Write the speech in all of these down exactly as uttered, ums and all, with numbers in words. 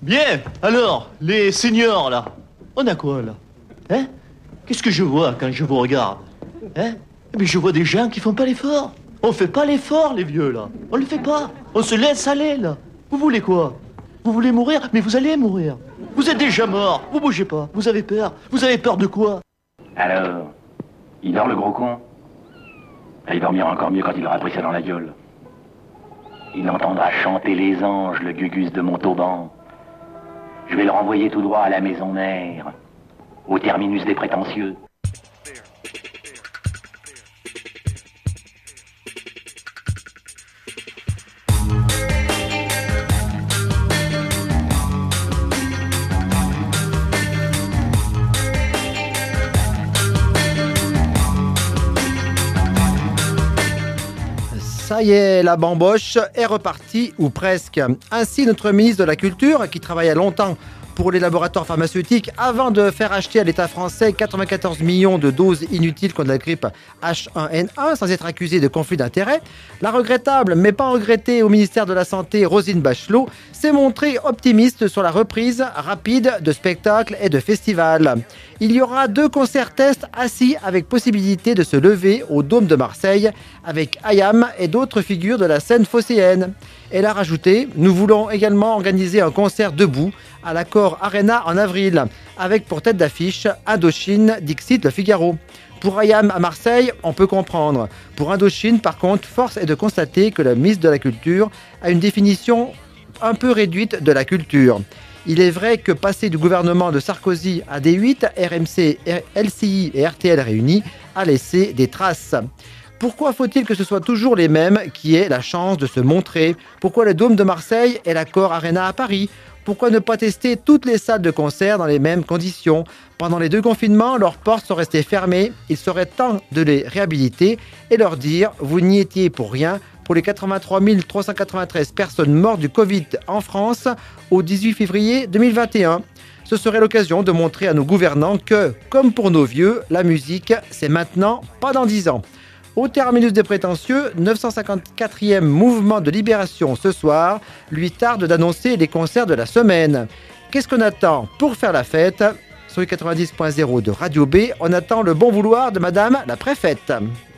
Bien, alors, les seniors, là, on a quoi, là? Hein? Qu'est-ce que je vois quand je vous regarde? Hein? Mais je vois des gens qui font pas l'effort. On fait pas l'effort, les vieux, là. On le fait pas. On se laisse aller, là. Vous voulez quoi? Vous voulez mourir? Mais vous allez mourir. Vous êtes déjà mort. Vous bougez pas. Vous avez peur. Vous avez peur de quoi? Alors, il dort le gros con? Il dormira encore mieux quand il aura pris ça dans la gueule. Il entendra chanter les anges, le gugus de Montauban. Je vais le renvoyer tout droit à la maison mère, au terminus des prétentieux. Ça y est, la bamboche est repartie, ou presque. Ainsi, notre ministre de la Culture, qui travaillait longtemps pour les laboratoires pharmaceutiques avant de faire acheter à l'État français quatre-vingt-quatorze millions de doses inutiles contre la grippe H un N un sans être accusé de conflit d'intérêts, la regrettable, mais pas regrettée au ministère de la Santé, Roselyne Bachelot, s'est montrée optimiste sur la reprise rapide de spectacles et de festivals. Il y aura deux concerts tests assis avec possibilité de se lever au Dôme de Marseille avec Ayam et d'autres figures de la scène phocéenne. Elle a rajouté « Nous voulons également organiser un concert debout à l'Accor Arena en avril, avec pour tête d'affiche Indochine, Dixit, Le Figaro. » Pour Ayam à Marseille, on peut comprendre. Pour Indochine, par contre, force est de constater que la ministre de la Culture a une définition un peu réduite de la culture. Il est vrai que passer du gouvernement de Sarkozy à D huit, R M C, L C I et R T L réunis a laissé des traces. Pourquoi faut-il que ce soit toujours les mêmes qui aient la chance de se montrer? Pourquoi le Dôme de Marseille et l'Accor Arena à Paris? Pourquoi ne pas tester toutes les salles de concert dans les mêmes conditions? Pendant les deux confinements, leurs portes sont restées fermées. Il serait temps de les réhabiliter et leur dire « Vous n'y étiez pour rien ». Pour les quatre-vingt-trois mille trois cent quatre-vingt-treize personnes mortes du Covid en France au dix-huit février deux mille vingt et un. Ce serait l'occasion de montrer à nos gouvernants que, comme pour nos vieux, la musique, c'est maintenant, pas dans dix ans. Au terminus des prétentieux, neuf cent cinquante-quatrième mouvement de libération ce soir, lui tarde d'annoncer les concerts de la semaine. Qu'est-ce qu'on attend pour faire la fête? Sur le quatre-vingt-dix point zéro de Radio B, on attend le bon vouloir de Madame la Préfète.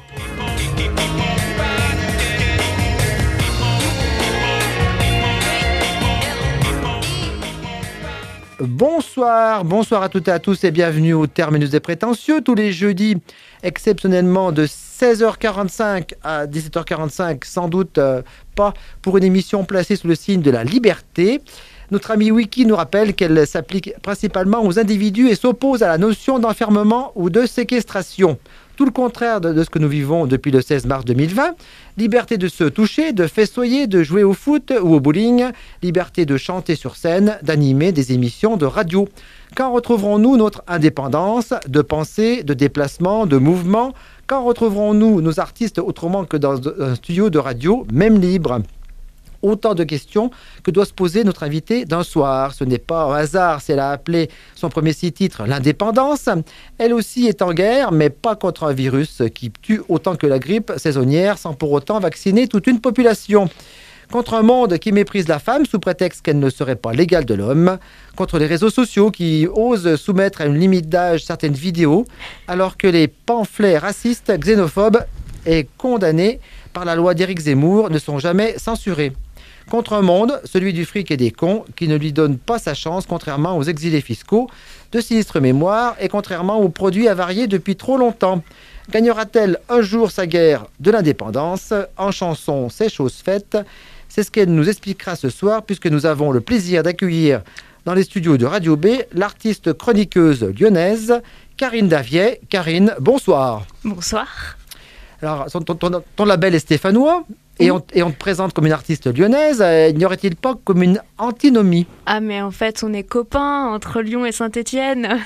Bonsoir, bonsoir à toutes et à tous et bienvenue au terminus des prétentieux tous les jeudis, exceptionnellement de seize heures quarante-cinq à dix-sept heures quarante-cinq, sans doute euh, pas pour une émission placée sous le signe de la liberté. Notre ami Wiki nous rappelle qu'elle s'applique principalement aux individus et s'oppose à la notion d'enfermement ou de séquestration. Tout le contraire de, de ce que nous vivons depuis le seize mars deux mille vingt. Liberté de se toucher, de festoyer, de jouer au foot ou au bowling. Liberté de chanter sur scène, d'animer des émissions de radio. Quand retrouverons-nous notre indépendance de pensée, de déplacement, de mouvement? Quand retrouverons-nous nos artistes autrement que dans un studio de radio, même libre? Autant de questions que doit se poser notre invité d'un soir. Ce n'est pas un hasard si elle a appelé son premier six-titre « L'indépendance ». Elle aussi est en guerre, mais pas contre un virus qui tue autant que la grippe saisonnière sans pour autant vacciner toute une population. Contre un monde qui méprise la femme sous prétexte qu'elle ne serait pas l'égale de l'homme. Contre les réseaux sociaux qui osent soumettre à une limite d'âge certaines vidéos, alors que les pamphlets racistes, xénophobes et condamnés par la loi d'Éric Zemmour ne sont jamais censurés. Contre un monde, celui du fric et des cons, qui ne lui donne pas sa chance, contrairement aux exilés fiscaux, de sinistre mémoire et contrairement aux produits avariés depuis trop longtemps. Gagnera-t-elle un jour sa guerre de l'indépendance? En chanson, c'est chose faite. C'est ce qu'elle nous expliquera ce soir, puisque nous avons le plaisir d'accueillir dans les studios de Radio B l'artiste chroniqueuse lyonnaise, Karine Daviet. Karine, bonsoir. Bonsoir. Alors, ton, ton, ton label est stéphanois. Et on, et on te présente comme une artiste lyonnaise, euh, n'y aurait-il pas comme une antinomie? Ah mais en fait on est copains entre Lyon et Saint-Étienne.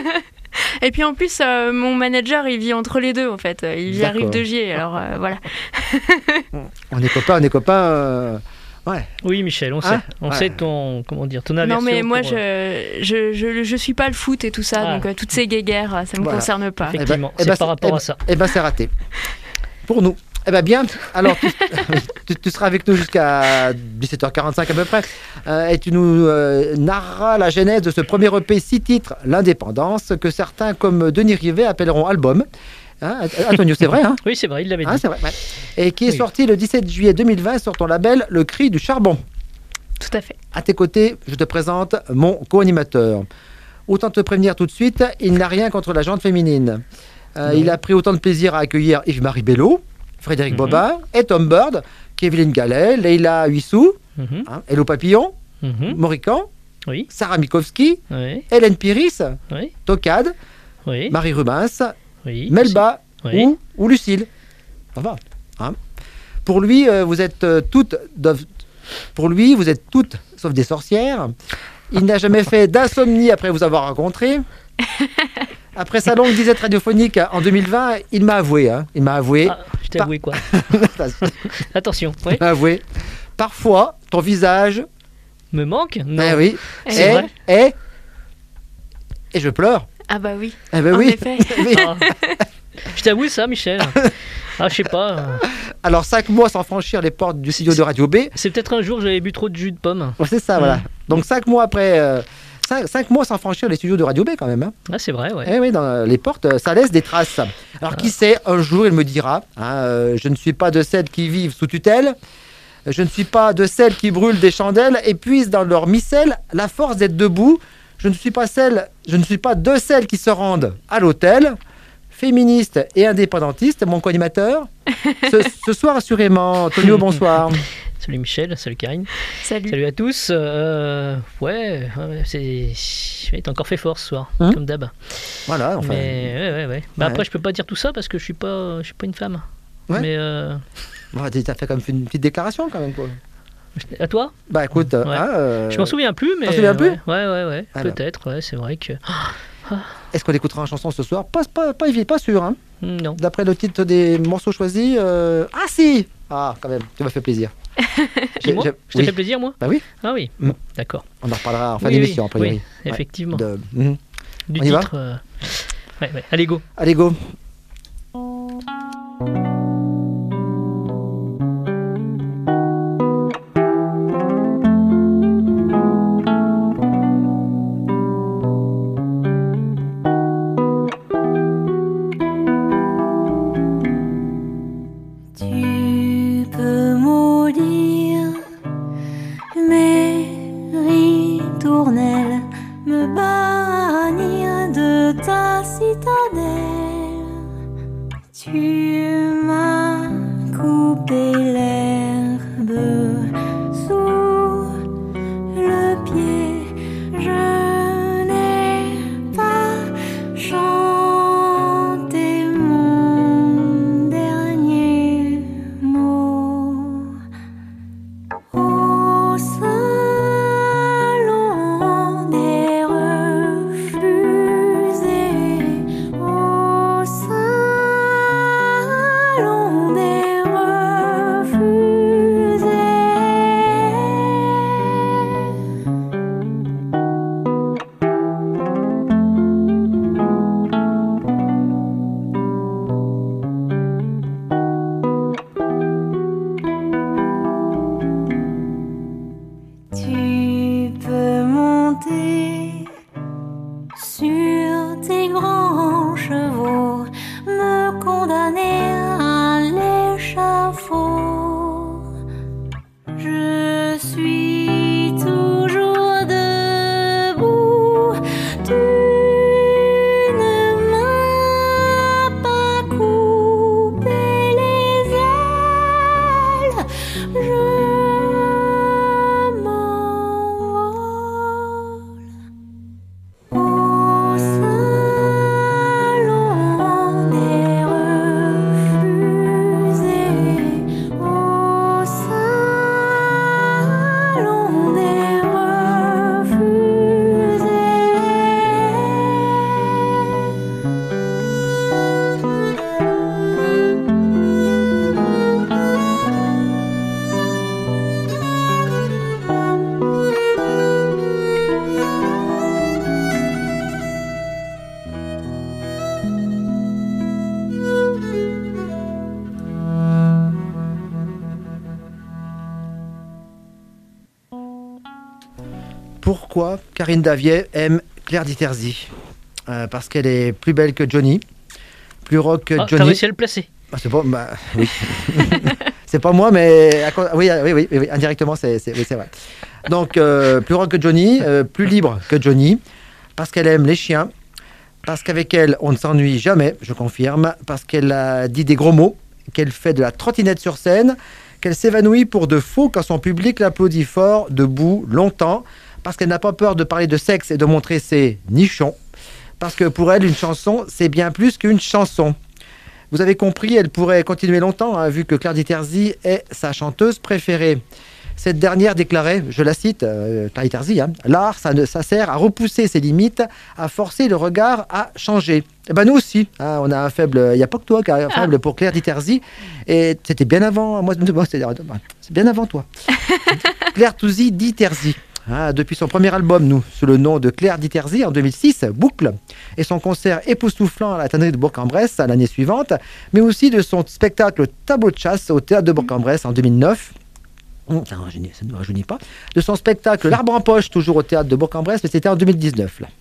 Et puis en plus euh, mon manager il vit entre les deux en fait, il vit à Rive de Gier, alors euh, voilà. On est copains, on est copains... Euh... Ouais. Oui Michel, on sait, hein on ouais. sait ton, comment dire, ton aversion. Non mais moi pour... je, je, je, je suis pas le foot et tout ça, ah. donc euh, toutes ces guéguerres ça me voilà. concerne pas. Effectivement, eh ben, c'est eh ben, par rapport eh ben, à ça. Eh ben c'est raté. Pour nous. Eh bien bien, alors tu, tu, tu seras avec nous jusqu'à dix-sept heures quarante-cinq à peu près, euh, et tu nous euh, narreras la genèse de ce premier E P six titres, L'Indépendance, que certains comme Denis Rivet appelleront album. Hein, Antonio, c'est vrai, hein? Oui, c'est vrai, il l'avait dit. Hein, c'est vrai, ouais. Et qui est oui. sorti le dix-sept juillet deux mille vingt sur ton label Le Cri du Charbon. Tout à fait. À tes côtés, je te présente mon co-animateur. Autant te prévenir tout de suite, il n'a rien contre la jante féminine. Euh, il a pris autant de plaisir à accueillir Yves-Marie Bello, Frédéric mm-hmm. Bobin et Tom Bird, Kevin Gallet, Leïla Huissou, mm-hmm. hein, Hello Papillon, mm-hmm. Morican, oui. Sarah Mikowski, oui. Hélène Piris, oui. Tocade, oui. Marie Rubens, oui. Melba oui. ou, ou Lucille. Ça va. Hein. Pour lui, euh, vous êtes euh, toutes... Pour lui, vous êtes toutes sauf des sorcières. Il n'a jamais fait d'insomnie après vous avoir rencontré. Après sa longue disette radiophonique en deux mille vingt, il m'a avoué. Hein, il m'a avoué. Ah, je t'ai avoué quoi? Attention. Oui. Il m'a avoué. Parfois, ton visage me manque. Non. Eh oui. C'est et, vrai. Et, et je pleure. Ah bah oui. Eh ben en oui. effet. Ah. Je t'avoue ça, Michel. Ah, je sais pas. Alors, cinq mois sans franchir les portes du studio de Radio B. C'est peut-être un jour j'avais bu trop de jus de pomme. Ouais, c'est ça, mmh. voilà. Donc, cinq mois après... Euh, cinq, cinq mois sans franchir les studios de Radio B, quand même. Hein. Ah, c'est vrai, ouais. Eh oui, dans les portes, ça laisse des traces. Alors, ah. qui sait, un jour, il me dira, hein, euh, je ne suis pas de celles qui vivent sous tutelle, je ne suis pas de celles qui brûlent des chandelles et puisent dans leur micelle la force d'être debout. Je ne suis pas celle, je ne suis pas de celles qui se rendent à l'hôtel. Féministe et indépendantiste, mon co-animateur. Ce, ce soir, assurément. Antonio, bonsoir. Salut Michel, salut Karine. Salut. Salut à tous. Euh, ouais, c'est... t'as encore fait fort ce soir, hein comme d'hab. Voilà, enfin. Mais ouais, ouais, ouais. Bah, ouais. Après, je peux pas dire tout ça parce que je suis pas, je suis pas une femme. Ouais. Mais euh... ouais, t'as fait comme une petite déclaration quand même, quoi. À toi? Bah écoute, ouais. hein, euh... je m'en souviens plus, mais. Tu t'en souviens plus? Ouais, ouais, ouais, ouais. Alors. Peut-être. Ouais, c'est vrai que. Est-ce qu'on écoutera une chanson ce soir? Pas, pas, pas, pas sûr, hein. Non. D'après le titre des morceaux choisis, euh... ah si. Ah, quand même, tu m'as fait plaisir. j'ai, moi j'ai... Je t'ai oui. fait plaisir, moi? Bah oui. Ah oui, mm. d'accord. On en reparlera en fin oui, d'émission, oui. a priori. Oui, effectivement. Ouais. De... Mm-hmm. Du On y titre. Va euh... ouais, ouais. Allez, go. Allez, go. pourquoi Karine Davier aime Claire Diterzi. Euh, parce qu'elle est plus belle que Johnny, plus rock que Ah, Johnny. t'as réussi à le placer. Ah, c'est pas, bah, oui. C'est pas moi, mais à cause- oui, oui, oui, oui, indirectement, c'est, c'est, oui, c'est vrai. Donc, euh, plus rock que Johnny, euh, plus libre que Johnny, parce qu'elle aime les chiens, parce qu'avec elle, on ne s'ennuie jamais, je confirme, parce qu'elle a dit des gros mots, qu'elle fait de la trottinette sur scène, qu'elle s'évanouit pour de faux quand son public l'applaudit fort, debout, longtemps, parce qu'elle n'a pas peur de parler de sexe et de montrer ses nichons, parce que pour elle, une chanson, c'est bien plus qu'une chanson. Vous avez compris, elle pourrait continuer longtemps, hein, vu que Claire Diterzi est sa chanteuse préférée. Cette dernière déclarait, je la cite, euh, Claire Diterzi, hein, l'art, ça, ne- ça sert à repousser ses limites, à forcer le regard à changer. Et ben nous aussi, hein, on a un faible, il n'y a pas que toi qui a un faible pour Claire Diterzi, et c'était bien avant, moi, moi, c'est c'est bien avant toi. Claire Touzy Diterzi. Ah, depuis son premier album, nous, sous le nom de Claire Diterzi, en deux mille six, Boucle, et son concert époustouflant à la tannerie de Bourg-en-Bresse l'année suivante, mais aussi de son spectacle Tableau de chasse au théâtre de Bourg-en-Bresse en deux mille neuf. Hum, ça, rajeunit- ça ne nous rajeunit pas. De son spectacle L'Arbre en poche, toujours au théâtre de Bourg-en-Bresse, mais c'était en deux mille dix-neuf. Là.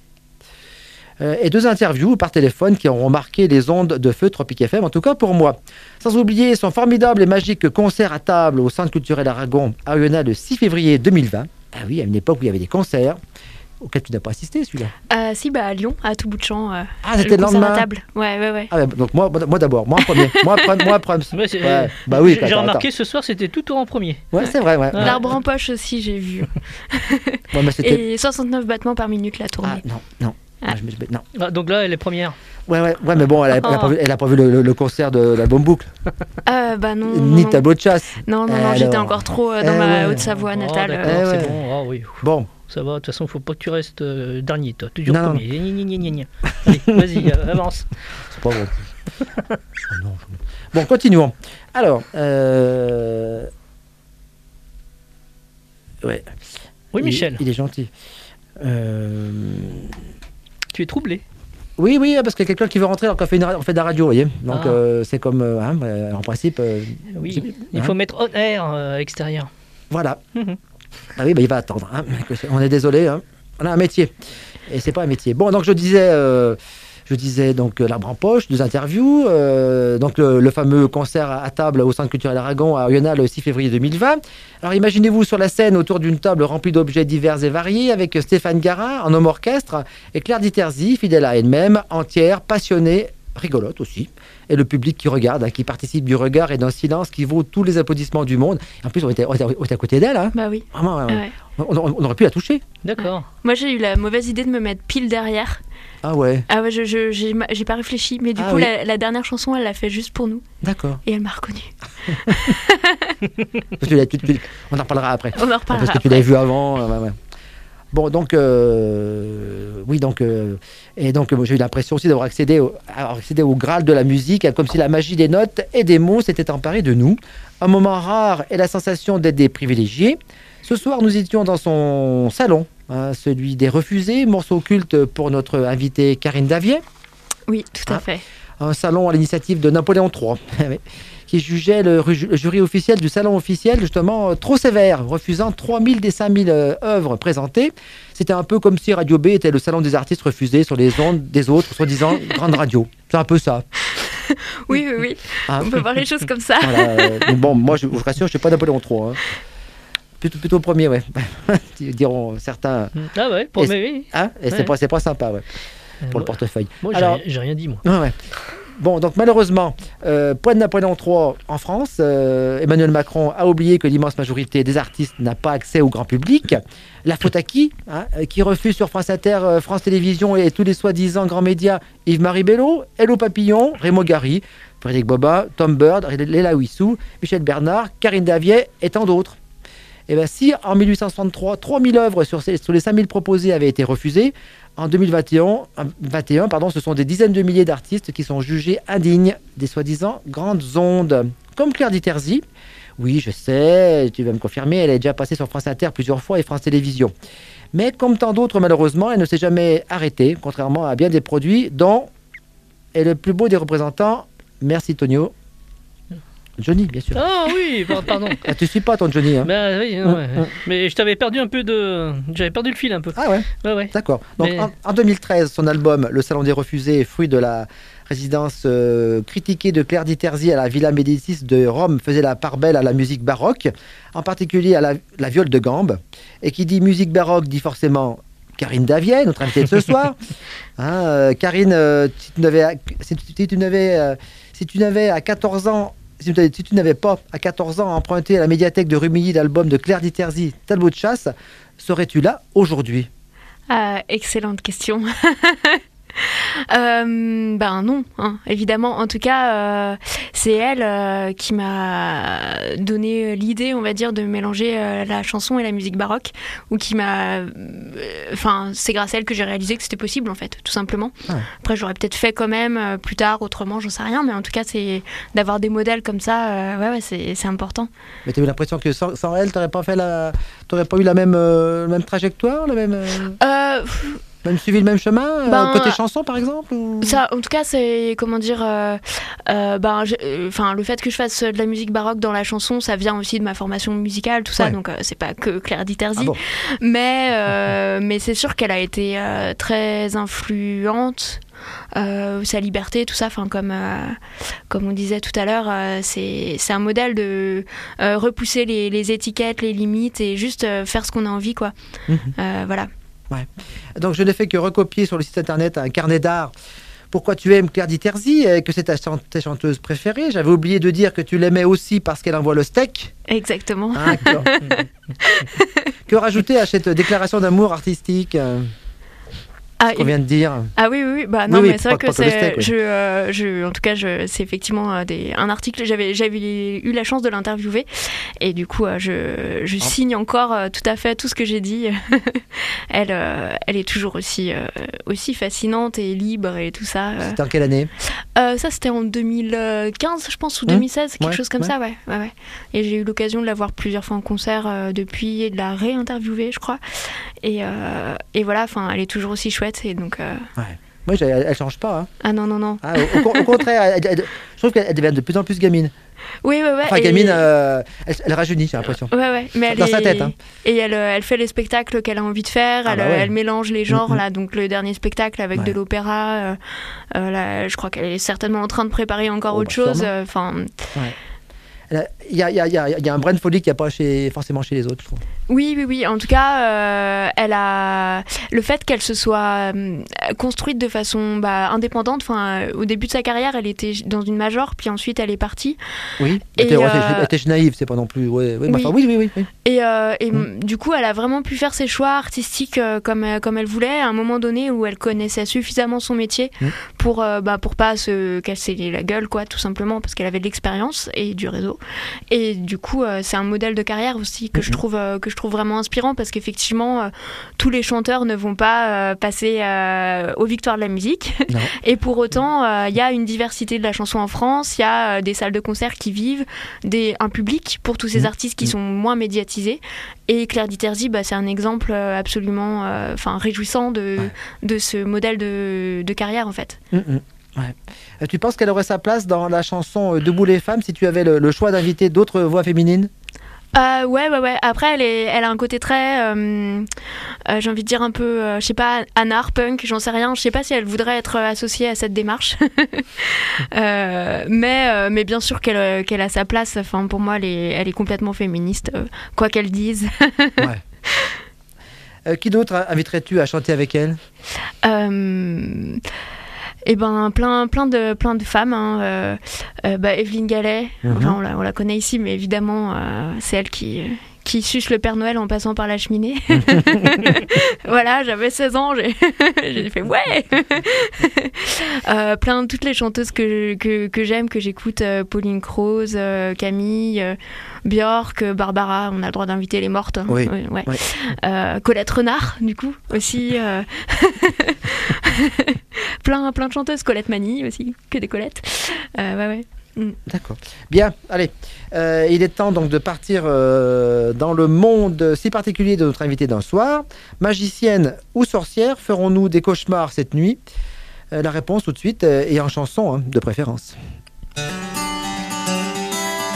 Euh, et deux interviews par téléphone qui auront marqué les ondes de feu Tropique F M, en tout cas pour moi. Sans oublier son formidable et magique concert à table au Centre culturel Aragon à Oyonnax le six février deux mille vingt. Ah oui, à une époque où il y avait des concerts auxquels tu n'as pas assisté, celui-là. Euh, si, bah à Lyon, à tout bout de champ. euh, Ah, c'était le concert lendemain. à table. Ouais, ouais, ouais. Ah ouais, donc moi, moi d'abord, moi en premier. moi, pre- moi pre- Ouais, c'est- ouais. Bah oui, J'ai attends, remarqué attends. ce soir, c'était tout en premier. Ouais, c'est vrai, ouais. Ouais. L'arbre en poche aussi, j'ai vu. Ouais, mais c'était... Et soixante-neuf battements par minute la tournée. Ah non, non. Ah. Ah, je me- non. Ah, donc là, elle est première. Ouais, ouais, ouais, mais bon, elle a, elle a pas vu, elle a pas vu le, le- le concert de l'album Boucle, Euh, bah non. ni non, Tableau de chasse. Non, non, non, Alors. j'étais encore trop euh, dans Eh ma ouais. Haute-Savoie Oh, natale. d'accord, Eh c'est ouais. bon. Ah oui, Bon, ça va. De toute façon, faut pas que tu restes euh, dernier, toi. Toujours Non, non. premier. Gna, gna, gna, gna, gna. Allez, vas-y, euh, avance. c'est pas bon. Ah non, je- Bon, continuons. Alors, euh... ouais. Oui, Il- Michel, Il, est gentil. Euh... tu es troublé. Oui, oui, parce qu'il y a quelqu'un qui veut rentrer alors qu'on fait, une ra- on fait de la radio, vous voyez. Donc, Ah. euh, c'est comme, euh, hein, euh, en principe, euh, Oui, j'ai- il hein, faut mettre on air euh, extérieur. voilà. Mhm. Ah oui, bah, il va attendre. hein. On est désolé. hein. On a un métier. Et c'est pas un métier. Bon, donc je disais, euh, je disais donc euh, l'arbre en poche, deux interviews. euh, donc le, le fameux concert à, à table au Centre culturel Aragon à Oyonnax le six février deux mille vingt. Alors imaginez-vous sur la scène autour d'une table remplie d'objets divers et variés avec Stéphane Garin en homme orchestre et Claire Diterzi, fidèle à elle-même, entière, passionnée, rigolote aussi. Et le public qui regarde, hein, qui participe du regard et d'un silence qui vaut tous les applaudissements du monde. Et en plus, on était, on était- on était à côté d'elle. Hein. Bah oui. Vraiment, ouais, ouais. Ouais. On, on- on aurait pu la toucher. D'accord. Moi, j'ai eu la mauvaise idée de me mettre pile derrière. Ah ouais, Ah ouais, je, je- j'ai, ma- j'ai pas réfléchi, mais du Ah coup, oui. la, la dernière chanson, elle l'a fait juste pour nous. d'accord. Et elle m'a reconnue. Parce que tu l'as- tu- tu- on en reparlera après. On en reparlera. Parce que tu l'avais vu avant. euh, ouais, ouais. Bon, donc, euh, oui, donc, euh, et donc, euh, j'ai eu l'impression aussi d'avoir accédé, au, avoir accédé au Graal de la musique, comme si la magie des notes et des mots s'était emparée de nous. Un moment rare et la sensation d'être des privilégiés. Ce soir, nous étions dans son salon, hein, celui des refusés, morceau culte pour notre invitée Karine Davier. Oui, tout à Ah. fait. Un salon à l'initiative de Napoléon trois, oui, qui jugeait le, ru- le jury officiel du salon officiel justement euh, trop sévère, refusant trois mille des cinq mille euh, œuvres présentées. C'était un peu comme si Radio B était le salon des artistes refusés sur les ondes des autres, soi-disant grandes radios. C'est un peu ça. Oui, oui, oui. hein. On peut voir les choses comme ça. Voilà, euh, mais bon, moi je, je vous rassure, je ne suis pas Napoléon trois. hein. Plutôt, plutôt premier, ouais. Diront certains. Ah ouais, pour Et- mais oui. Hein et c'est Ouais. pas, c'est pas sympa, ouais, Euh, pour le moi- portefeuille. Moi, j'ai Alors- rien- j'ai rien dit, moi. Ouais, ouais. Bon, donc malheureusement, euh, point de Napoléon trois en France. euh, Emmanuel Macron a oublié que l'immense majorité des artistes n'a pas accès au grand public. La faute à qui hein, euh, Qui refuse sur France Inter, euh, France Télévisions et tous les soi-disant grands médias Yves-Marie Bello, Hello Papillon, Raymond Gary, Frédéric Boba, Tom Bird, Léla Ouissou, Michel Bernard, Karine Davier et tant d'autres. Et bien si en mille huit cent soixante-trois, trois mille œuvres sur, ces- sur les cinq mille proposées avaient été refusées, en deux mille vingt et un, vingt et un, pardon, ce sont des dizaines de milliers d'artistes qui sont jugés indignes des soi-disant grandes ondes. Comme Claire Diterzi, oui je sais, tu vas me confirmer, elle est déjà passée sur France Inter plusieurs fois et France Télévisions. Mais comme tant d'autres malheureusement, elle ne s'est jamais arrêtée, contrairement à bien des produits dont est le plus beau des représentants. Merci Tonio. Johnny, bien sûr. Ah oui, pardon. Ah, tu suis pas ton Johnny, hein. Bah oui, Hum, ouais. hum. Mais je t'avais perdu un peu de... J'avais perdu le fil un peu. Ah ouais. Ouais, ouais. D'accord. Donc Mais- en, en deux mille treize, son album Le Salon des Refusés, fruit de la résidence euh, critiquée de Claire Diterzi à la Villa Médicis de Rome, faisait la part belle à la musique baroque, en particulier à la, la viole de gambe. Et qui dit musique baroque dit forcément Karine Davier, notre invitée de ce soir. Hein, euh, Karine, euh, si tu n'avais, si tu- si tu n'avais, euh, si tu n'avais à quatorze ans, si tu, si tu n'avais pas à quatorze ans emprunté à la médiathèque de Rumilly l'album de Claire Diterzi, Talbot de chasse, serais-tu là aujourd'hui? Ah, excellente question. Euh, ben non, hein, évidemment. En tout cas, euh, c'est elle euh, qui m'a donné l'idée, on va dire, de mélanger euh, la chanson et la musique baroque, ou qui m'a, enfin, euh, c'est grâce à elle que j'ai réalisé que c'était possible, en fait, tout simplement. Ah. Après, j'aurais peut-être fait quand même euh, plus tard, autrement, j'en sais rien, mais en tout cas, c'est d'avoir des modèles comme ça, euh, ouais, ouais, c'est, c'est important. Mais tu as eu l'impression que sans, sans elle, tu n'aurais pas, fait la... t'aurais pas eu la même, euh, même trajectoire, le même, euh, Euh, même suivi le même chemin, euh, Ben, côté chanson par exemple ou... Ça, en tout cas, c'est comment dire. euh, euh, ben, enfin, le fait que je fasse de la musique baroque dans la chanson, ça vient aussi de ma formation musicale, tout ça. Ouais. Donc, euh, c'est pas que Claire Diterzi, Ah bon. mais euh, mais c'est sûr qu'elle a été euh, très influente. Euh, sa liberté, tout ça, enfin comme euh, comme on disait tout à l'heure, euh, c'est c'est un modèle de euh, repousser les, les étiquettes, les limites et juste euh, faire ce qu'on a envie, quoi. Mhm. Euh, voilà. Donc je n'ai fait que recopier sur le site internet un carnet d'art. Pourquoi tu aimes Claire Diterzi et que c'est ta, chan- ta chanteuse préférée. J'avais oublié de dire que tu l'aimais aussi parce qu'elle envoie le steak. Exactement. Hein, que... que rajouter à cette déclaration d'amour artistique euh, Ah, qu'on vient de dire? Ah oui, oui, oui. Bah, non, Oui, oui, mais c'est vrai pas- que pas que le c'est. steak, oui. Je, euh, je, en tout cas, je, c'est effectivement euh, des, un article. J'avais, j'avais eu la chance de l'interviewer. Et du coup, euh, je, je Ah. signe encore euh, tout à fait tout ce que j'ai dit. elle, euh, elle est toujours aussi, euh, aussi fascinante et libre et tout ça. euh. C'était en quelle année? Euh, ça, c'était en deux mille quinze, je pense, ou Mmh. deux mille seize, quelque Ouais, chose comme ouais. ça, ouais, ouais, ouais. Et j'ai eu l'occasion de la voir plusieurs fois en concert euh, depuis et de la réinterviewer, je crois. Et, euh, et voilà, enfin, elle est toujours aussi chouette. Et donc. euh, Oui, elle, elle change pas. Hein. Ah non, non, non. Ah, au, au- au contraire, elle- elle- je trouve qu'elle devient de plus en plus gamine. Oui, ouais, ouais. Enfin, et- gamine, euh, elle, elle rajeunit, j'ai l'impression. Ouais, ouais, mais elle Dans est... sa tête, hein. Et elle, euh, elle fait les spectacles qu'elle a envie de faire, Ah elle, bah euh, ouais. elle mélange les genres, Mhm. là, donc le dernier spectacle avec Ouais. de l'opéra, euh, euh, là, je crois qu'elle est certainement en train de préparer encore Oh, autre bah, chose, sûrement. euh, enfin... Elle a- Il y a, il y a- il y a- il y a un brin de folie qu'il n'y a pas chez, forcément chez les autres, je trouve. Oui, oui, oui, en tout cas, euh, elle a... Le fait qu'elle se soit euh, construite de façon bah, indépendante, enfin, euh, au début de sa carrière, elle était dans une major, puis ensuite elle est partie, Oui, Et, elle était, ouais, euh, elle était naïve, c'est pas non plus. Ouais, ouais, mais Oui. enfin, oui, oui, oui, oui. et, euh, et Mm. du coup, elle a vraiment pu faire ses choix artistiques euh, comme, euh, comme elle voulait, à un moment donné où elle connaissait suffisamment son métier Mm. pour, euh, bah, pour pas se casser la gueule, quoi, tout simplement, parce qu'elle avait de l'expérience et du réseau. Et du coup, euh, c'est un modèle de carrière aussi que, Mhm. je, trouve, euh, que je trouve vraiment inspirant, parce qu'effectivement, euh, tous les chanteurs ne vont pas euh, passer euh, aux victoires de la musique. Non. Et pour autant, il y a une diversité de la chanson en France, il y a euh, des salles de concert qui vivent, des, un public pour tous ces Mhm. artistes qui Mhm. sont moins médiatisés. Et Claire Diterzi, bah, c'est un exemple euh, absolument euh, enfin, réjouissant de, Ouais. de ce modèle de, de carrière, en fait. Mm, mm, ouais. Euh, Tu penses qu'elle aurait sa place dans la chanson euh, Debout les femmes si tu avais le, le choix d'inviter d'autres voix féminines? Euh, ouais, ouais, ouais. Après, elle, est, elle a un côté très, euh, euh, j'ai envie de dire un peu, euh, je sais pas, anard, punk, j'en sais rien. Je sais pas si elle voudrait être associée à cette démarche. Euh, mais, euh, mais bien sûr qu'elle, qu'elle a sa place. Enfin, pour moi, elle est, elle est complètement féministe, euh, quoi qu'elle dise. Ouais. Euh, qui d'autre inviterais-tu à chanter avec elle? Euh, et ben plein plein de plein de femmes, hein. euh, euh, bah, Evelyne Gallet, Mhm. enfin, on, la, on la connaît ici, mais évidemment euh, c'est elle qui qui suce le Père Noël en passant par la cheminée. Voilà, j'avais seize ans, j'ai, j'ai fait ouais. euh, plein de toutes les chanteuses que, que, que j'aime, que j'écoute, euh, Pauline Croze, euh, Camille, euh, Björk, Barbara, on a le droit d'inviter les mortes. Hein. Oui. Ouais, ouais. Ouais. Euh, Colette Renard, du coup, aussi. euh, plein, plein de chanteuses, Colette Mani aussi, que des Colettes. Euh, ouais, ouais. D'accord. Bien, allez. Euh, il est temps donc de partir euh, dans le monde si particulier de notre invité d'un soir. Magicienne ou sorcière, ferons-nous des cauchemars cette nuit? Euh, La réponse tout de suite euh, et en chanson hein, de préférence.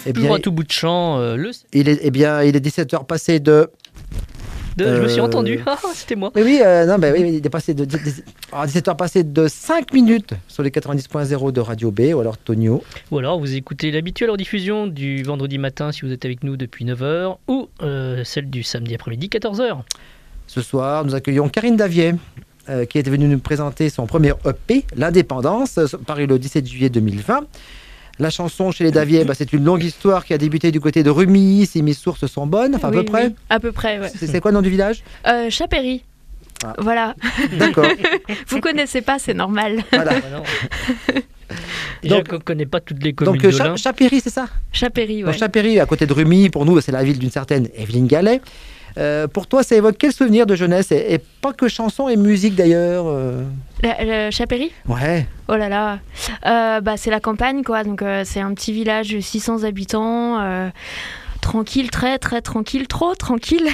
Eh Toujours bien, à tout bout de champ, euh, le... il est, eh bien, il est dix-sept heures passé de... de- je me suis Euh, entendu. Ah, c'était moi. Oui, oui, euh, non, ben oui, il est passé de, de, de- alors, dix-sept heures passé de cinq minutes sur les quatre-vingt-dix point zéro de Radio B, ou alors Tonio. Ou alors vous écoutez l'habituelle rediffusion du vendredi matin si vous êtes avec nous depuis neuf heures, ou euh, celle du samedi après-midi quatorze heures. Ce soir, nous accueillons Karine Davier, euh, qui est venue nous présenter son premier E P, L'Indépendance, euh, paru le dix-sept juillet deux mille vingt. La chanson chez les Davier, bah, c'est une longue histoire qui a débuté du côté de Rumilly, si mes sources sont bonnes, enfin à Oui, peu près. oui, à peu près, ouais. C'est, c'est quoi le nom du village? Euh, Chapéry. Ah. Voilà. D'accord. Vous connaissez pas, c'est normal. Voilà. Ah, non. Déjà Donc- qu'on ne connaît pas toutes les communes Donc, euh, de Cha- l'Ain. Chapéry, c'est ça? Chapéry, ouais. Donc, Chapéry, à côté de Rumilly, pour nous, c'est la ville d'une certaine Evelyne Gallet. Euh, pour toi, ça évoque quel souvenir de jeunesse et, et pas que chansons et musique d'ailleurs euh, La- la Chapéry. Ouais. Oh là là, Euh, bah, c'est la campagne quoi, donc euh, c'est un petit village de six cents habitants, euh, tranquille, très très tranquille, trop tranquille.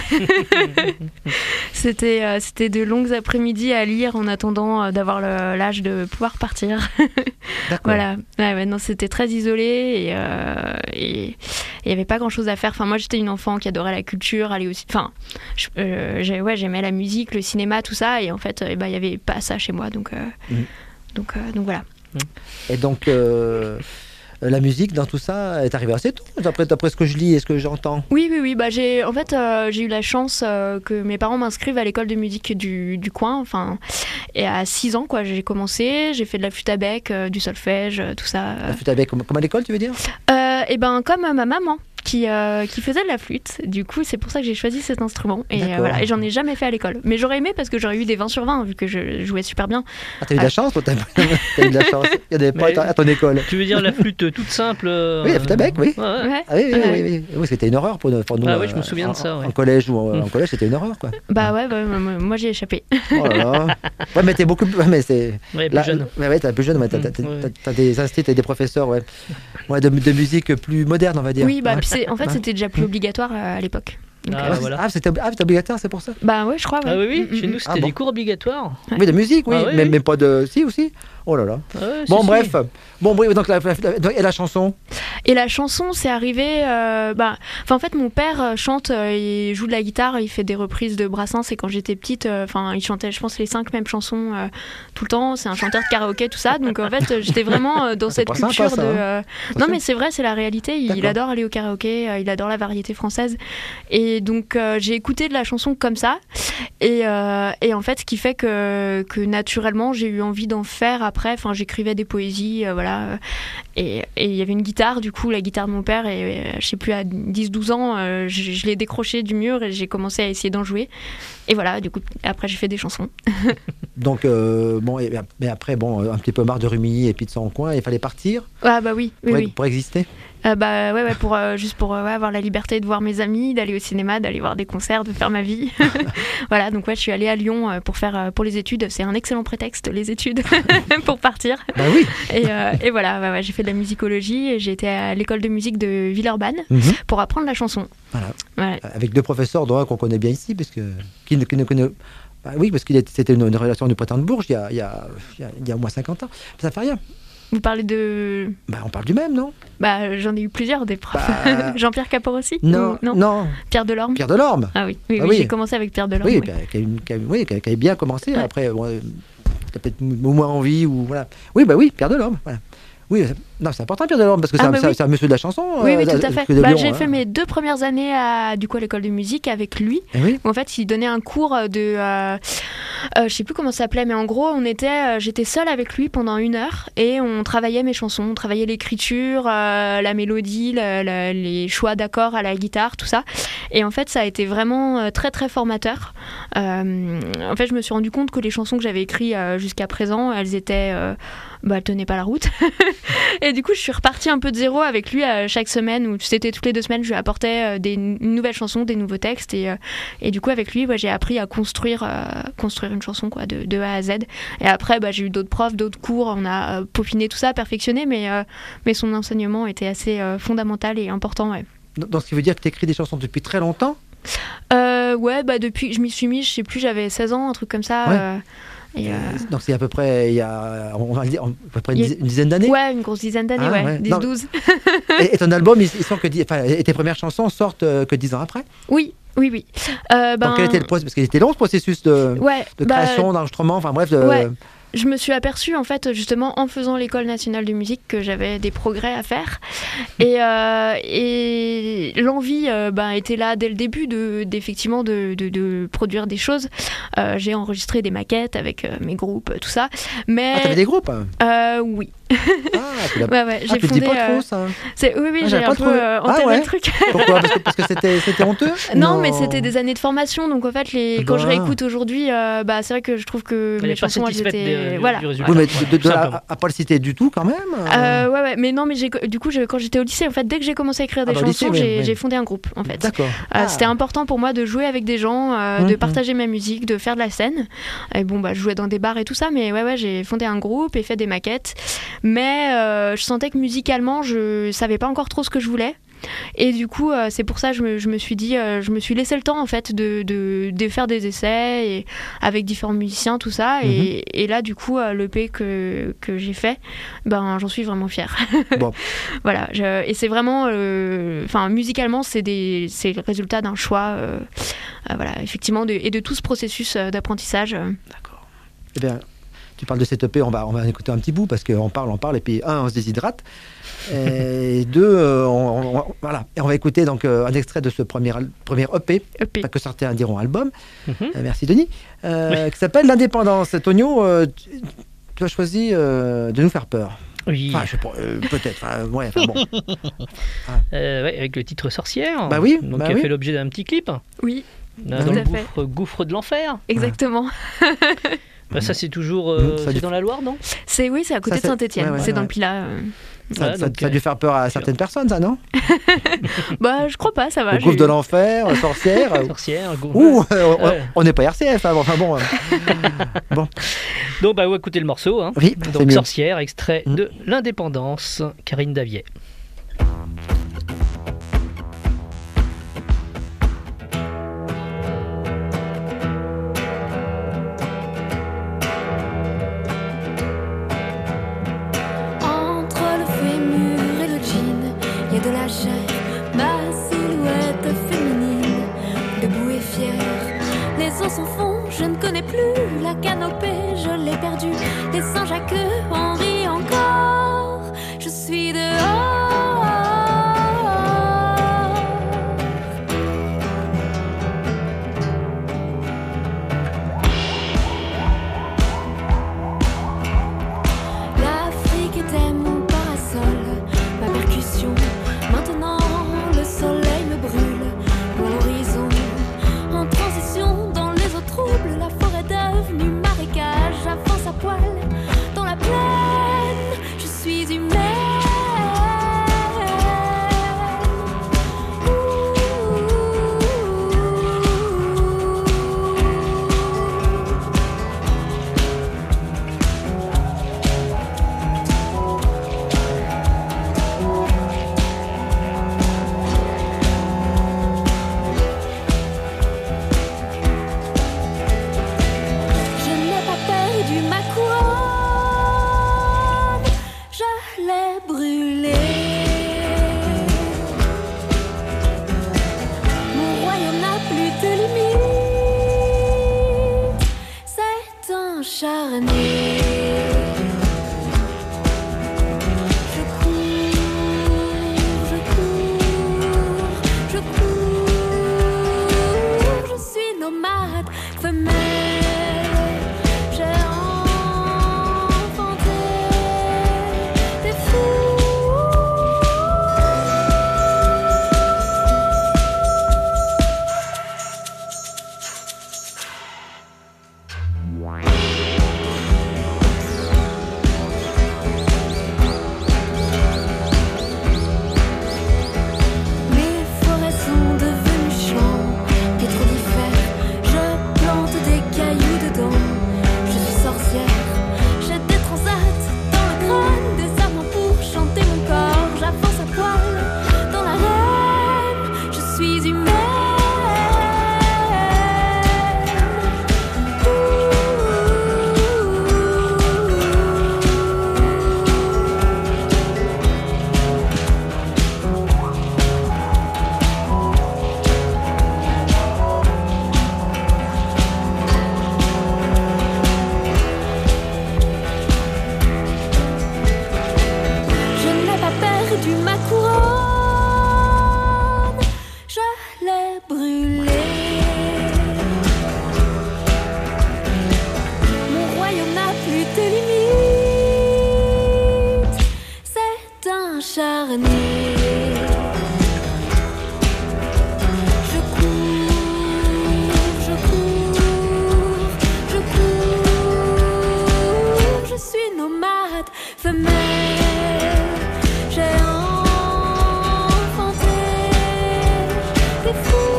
c'était, euh, c'était de longues après-midi à lire en attendant euh, d'avoir le- l'âge de pouvoir partir. D'accord. Voilà, ouais, ouais, non, c'était très isolé et euh, et il n'y avait pas grand-chose à faire. Enfin, moi j'étais une enfant qui adorait la culture, aller aussi, enfin, je- euh, j'ai- ouais, j'aimais la musique, le cinéma, tout ça, et en fait, euh, eh ben, il n'y avait pas ça chez moi, donc, euh, Mhm. donc, euh, donc voilà. Et donc, euh, la musique dans tout ça est arrivée assez tôt, d'après, d'après ce que je lis et ce que j'entends. Oui, oui, oui. Bah, j'ai, en fait, euh, j'ai eu la chance euh, que mes parents m'inscrivent à l'école de musique du, du coin. Enfin, et à six ans, quoi, j'ai commencé. J'ai fait de la flûte à bec, euh, du solfège, euh, tout ça. La flûte avec, comme, comme à l'école, tu veux dire? Euh, et ben, comme euh, ma maman. Qui, euh, qui faisait de la flûte. Du coup, c'est pour ça que j'ai choisi cet instrument. Et, euh, D'accord. voilà. Et j'en ai jamais fait à l'école. Mais j'aurais aimé parce que j'aurais eu des vingt sur vingt vu que je jouais super bien. Ah, t'as eu de Ah. la chance, toi, t'as, t'as eu de la chance. Il y en avait pas Mais- à ta- à ton école. Tu veux dire la flûte toute simple euh, Oui, la flûte à bec, oui. Ouais, ouais. Ouais. Ah oui, oui, Ouais. oui, oui, oui. Oui, c'était une horreur pour nous. Pour nous Ah oui, euh, je me souviens en, de ça, ouais. En collège ou en, Mm. en collège, c'était une horreur, quoi. Bah ouais, bah, moi, moi, j'ai échappé. Oh là là. Ouais, mais t'es beaucoup plus. Ouais, mais c'est. Ouais, plus Là, jeune. Ouais, ouais, t'es plus jeune, ouais, t'as, t'as- t'as- Mm, ouais. t'as- t'as des instituts et des professeurs, ouais. Ouais, de, de musique plus moderne, on va dire. Oui, bah Ouais. puis c'est, en fait, Ouais. c'était déjà plus obligatoire euh, à l'époque. Donc, Ah, euh, Ah, voilà. ah, c'était, ah, c'était obligatoire, c'est pour ça? Bah ouais, je crois. Ouais. Ah oui, oui, Mm, chez mm, nous mm. c'était Ah bon. des cours obligatoires. Oui, de musique, oui, Ah oui, mais, oui. mais pas de. Si, aussi. Oh là là. Ah ouais, Bon, si, si. bref. Bon, bref, donc la, la- donc, et la chanson? Et la chanson, c'est arrivé. euh, bah, enfin, en fait, mon père euh, chante, euh, il joue de la guitare, il fait des reprises de Brassens. Et quand j'étais petite, euh, enfin, il chantait, je pense, les cinq mêmes chansons euh, tout le temps. C'est un chanteur de karaoké, tout ça. Donc, en fait, euh, j'étais vraiment euh, dans C'est cette pas sympa, culture ça, de. hein. euh, Non, mais c'est vrai, c'est la réalité. Il, il D'accord. adore aller au karaoké, euh, il adore la variété française. Et donc, euh, j'ai écouté de la chanson comme ça. Et, euh, et en fait, ce qui fait que, que naturellement, j'ai eu envie d'en faire après. Enfin, j'écrivais des poésies, euh, voilà. Et et il y avait une guitare, du coup, la guitare de mon père, et euh, je sais plus, à dix douze ans, euh, je, je l'ai décrochée du mur et j'ai commencé à essayer d'en jouer. Et voilà, du coup, après, j'ai fait des chansons. Donc, euh, bon, et- mais après, bon, un petit peu marre de Rumilly et puis de son coin, il fallait partir Ah, bah oui, oui, pour, oui. pour exister. Euh, bah ouais, ouais, pour, euh, juste pour euh, ouais, avoir la liberté de voir mes amis, d'aller au cinéma, d'aller voir des concerts, de faire ma vie. Voilà, donc ouais, je suis allée à Lyon euh, pour faire euh, pour les études. C'est un excellent prétexte, les études, pour partir. Bah oui. Et, euh, et voilà, ouais, ouais, j'ai fait de la musicologie et j'ai été à l'école de musique de Villeurbanne Mhm. pour apprendre la chanson. Voilà. Ouais. Avec deux professeurs, dont un qu'on connaît bien ici, parce que qui ne, qui ne connaît. Bah oui, parce que c'était une, une relation du printemps de Bourges il y a, il y a, il y a, il y a au moins cinquante ans. Ça fait rien. Vous parlez de... Bah, on parle du même, non? Bah, j'en ai eu plusieurs des profs. Bah, Jean-Pierre Capor aussi Non, Ou- non. Pierre Delorme. Pierre Delorme. Ah oui, oui, Ah oui, oui. j'ai commencé avec Pierre Delorme. Oui, oui. qui a, qui a une- qui a- oui, qui a- qui a bien commencé. Ouais. Après, bon, euh, t'as peut-être mo- moins envie ou voilà. Oui, bah oui, Pierre Delorme. Voilà. Oui, c'est- non, c'est important Pierre Delorme parce que Ah, c'est un- bah c'est un- oui. c'est un monsieur de la chanson. Oui, euh, oui, tout de- à fait. de Bah, Lyon, j'ai hein. fait mes deux premières années à, du coup, à l'école de musique avec lui. Eh oui. Où en fait, il donnait un cours de... Euh, euh, je sais plus comment ça s'appelait, mais en gros, on était, euh, j'étais seule avec lui pendant une heure et on travaillait mes chansons, on travaillait l'écriture, euh, la mélodie, la- la- les choix d'accords à la guitare, tout ça. Et en fait, ça a été vraiment euh, très, très formateur. Euh, en fait, je me suis rendu compte que les chansons que j'avais écrites euh, jusqu'à présent, elles étaient... Euh, bah, elles tenaient pas la route. Et du coup, je suis repartie un peu de zéro avec lui euh, chaque semaine, où c'était toutes les deux semaines, je lui apportais euh, des n- nouvelles chansons, des nouveaux textes. Et, euh, et du coup, avec lui, ouais, j'ai appris à construire, euh, construire une chanson quoi, de, de A à Z. Et après, bah, j'ai eu d'autres profs, d'autres cours, on a euh, peaufiné tout ça, perfectionné, mais, euh, mais son enseignement était assez euh, fondamental et important. Ouais, Donc, ce qui veut dire que tu écris des chansons depuis très longtemps. euh, ouais bah, depuis que je m'y suis mis, je sais plus, j'avais seize ans, un truc comme ça. Ouais. euh, Et, euh, Donc c'est à peu près, il y a, on va dire, à peu près une, Il y a- dizaine, une dizaine d'années. Ouais, une grosse dizaine d'années, Ah, ouais, ouais. dix Non, douze. Et, et ton album, il, il sort que, dix- enfin, et tes premières chansons sortent euh, que dix ans après. Oui, oui, oui. Euh, ben, Donc quel était le processus? Parce qu'il était long ce processus de, ouais, de bah, création, d'enregistrement, enfin bref. De... Ouais. Je me suis aperçue, en fait, justement, en faisant l'école nationale de musique, que j'avais des progrès à faire. Et, euh, et l'envie euh, ben, était là dès le début, de, d'effectivement, de, de, de produire des choses. Euh, j'ai enregistré des maquettes avec euh, mes groupes, tout ça. Mais, Ah, t'avais des groupes? euh, oui. Ah, tu l'as Ouais, ouais, ah, j'ai tu le fondé. dis pas euh, trop ça. c'est, oui, oui, Ah, j'ai j'avais un pas peu trouvé. euh, Ah, enterré ouais. le truc. Pourquoi? Parce que parce que c'était c'était honteux? Non, mais c'était des années de formation, donc en fait, les... quand je Bah. réécoute aujourd'hui, euh, bah, c'est vrai que je trouve que Elle mes est pas chansons, elles satisfaite étaient. des- voilà. du résultat. Oui, mais Voilà, de, de, de là simplement. à, à pas le citer du tout quand même. Euh, ouais, ouais, mais non, mais j'ai, du coup, je- quand j'étais au lycée, en fait, dès que j'ai commencé à écrire des Ah bah, au lycée, chansons, oui, j'ai, oui. j'ai fondé un groupe, en fait. D'accord. Euh, Ah. C'était important pour moi de jouer avec des gens, euh, de Mhm. partager ma musique, de faire de la scène. Et bon, bah, je jouais dans des bars et tout ça, mais ouais, ouais, j'ai fondé un groupe et fait des maquettes. Mais euh, je sentais que musicalement, je savais pas encore trop ce que je voulais. Et du coup, euh, c'est pour ça que je me, je me suis dit, euh, je me suis laissé le temps en fait de, de, de faire des essais et, avec différents musiciens, tout ça. Mhm. Et, et là, du coup, euh, l'E P que, que j'ai fait, ben, j'en suis vraiment fière. Bon. Voilà, je- et c'est vraiment, enfin, musicalement, c'est des, c'est le résultat d'un choix, euh, euh, voilà, effectivement, de, et de tout ce processus euh, d'apprentissage. euh. D'accord. Eh bien, tu parles de cette E P, on va, on va en écouter un petit bout parce qu'on parle, on parle, et puis un, on se déshydrate. Et deux, euh, on, on- voilà. Et on va écouter donc euh, un extrait de ce premier, al- premier E P, E P. pas que certains diront album. Mhm. Euh, merci Denis. Euh, Qui s'appelle L'Indépendance. Tonio, euh, tu, tu as choisi euh, de nous faire peur. Oui, Enfin, je sais pas, euh, peut-être. Enfin, ouais, enfin, bon. Euh, ouais, avec le titre Sorcière. Bah oui, Donc bah qui a oui. fait l'objet d'un petit clip. Oui, Là, Tout dans à le fait. gouffre, gouffre de l'enfer. exactement. Bah, ça c'est toujours euh, Mhm, ça c'est du- dans la Loire, non? C'est oui, c'est à côté Ça, de Saint-Étienne. c'est- ouais, ouais, c'est dans ouais. le Pilat. euh. Ça, Voilà, ça- donc, ça a dû faire peur à certaines personnes, ça, non? Bah, je crois pas, ça va. Le j'ai gouffre eu- de l'enfer, euh, sorcière. euh, Sorcière, gouffre. Ouh, euh, on- Ouais. on n'est pas R C F, hein, bon, enfin bon. euh, Donc bah ouais, écoutez le morceau. Hein. Oui, c'est Donc mieux. Sorcière, extrait Mhm. de L'Indépendance, Karine Davier. Entre le fémur et le jean, il y a de la chair, ma silhouette féminine, debout et fière. Les os s'en font, je ne connais plus la canopée, je l'ai perdue. Les Saint-Jacques en rient encore, je suis dehors. L'Afrique était mon parasol, ma percussion. Maintenant le soleil me brûle pour l'horizon. En transition dans les eaux troubles, la forêt devenue marécage, avance à poil dans la plaine. Je suis humaine. Je n'ai pas perdu ma couronne, je l'ai brûlée. Mon royaume n'a plus de limite, c'est un charnier. Je cours, je cours, je cours, je suis nomade, femelle. J'ai enfanté des fous. dernier. Je cours, je cours, je cours. Je suis nomade, femelle. J'ai enfanté des fous.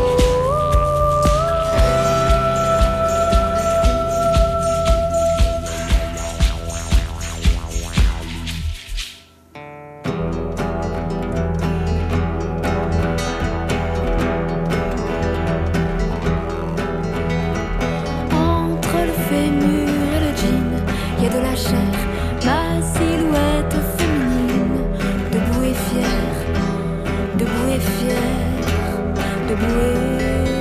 Entre le fémur et le jean, il y a de la chair, ma silhouette féminine, debout et fière, debout et fière, debout et fière.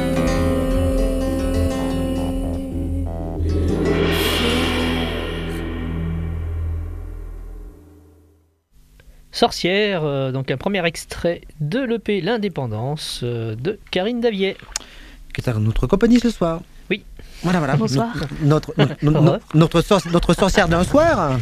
Sorcière, euh, donc un premier extrait de l'E P L'Indépendance euh, de Karine Davier. Qui est à notre compagnie ce soir. Oui. Voilà, voilà. Bonsoir. Notre, notre, notre, notre, sor- notre sorcière d'un soir.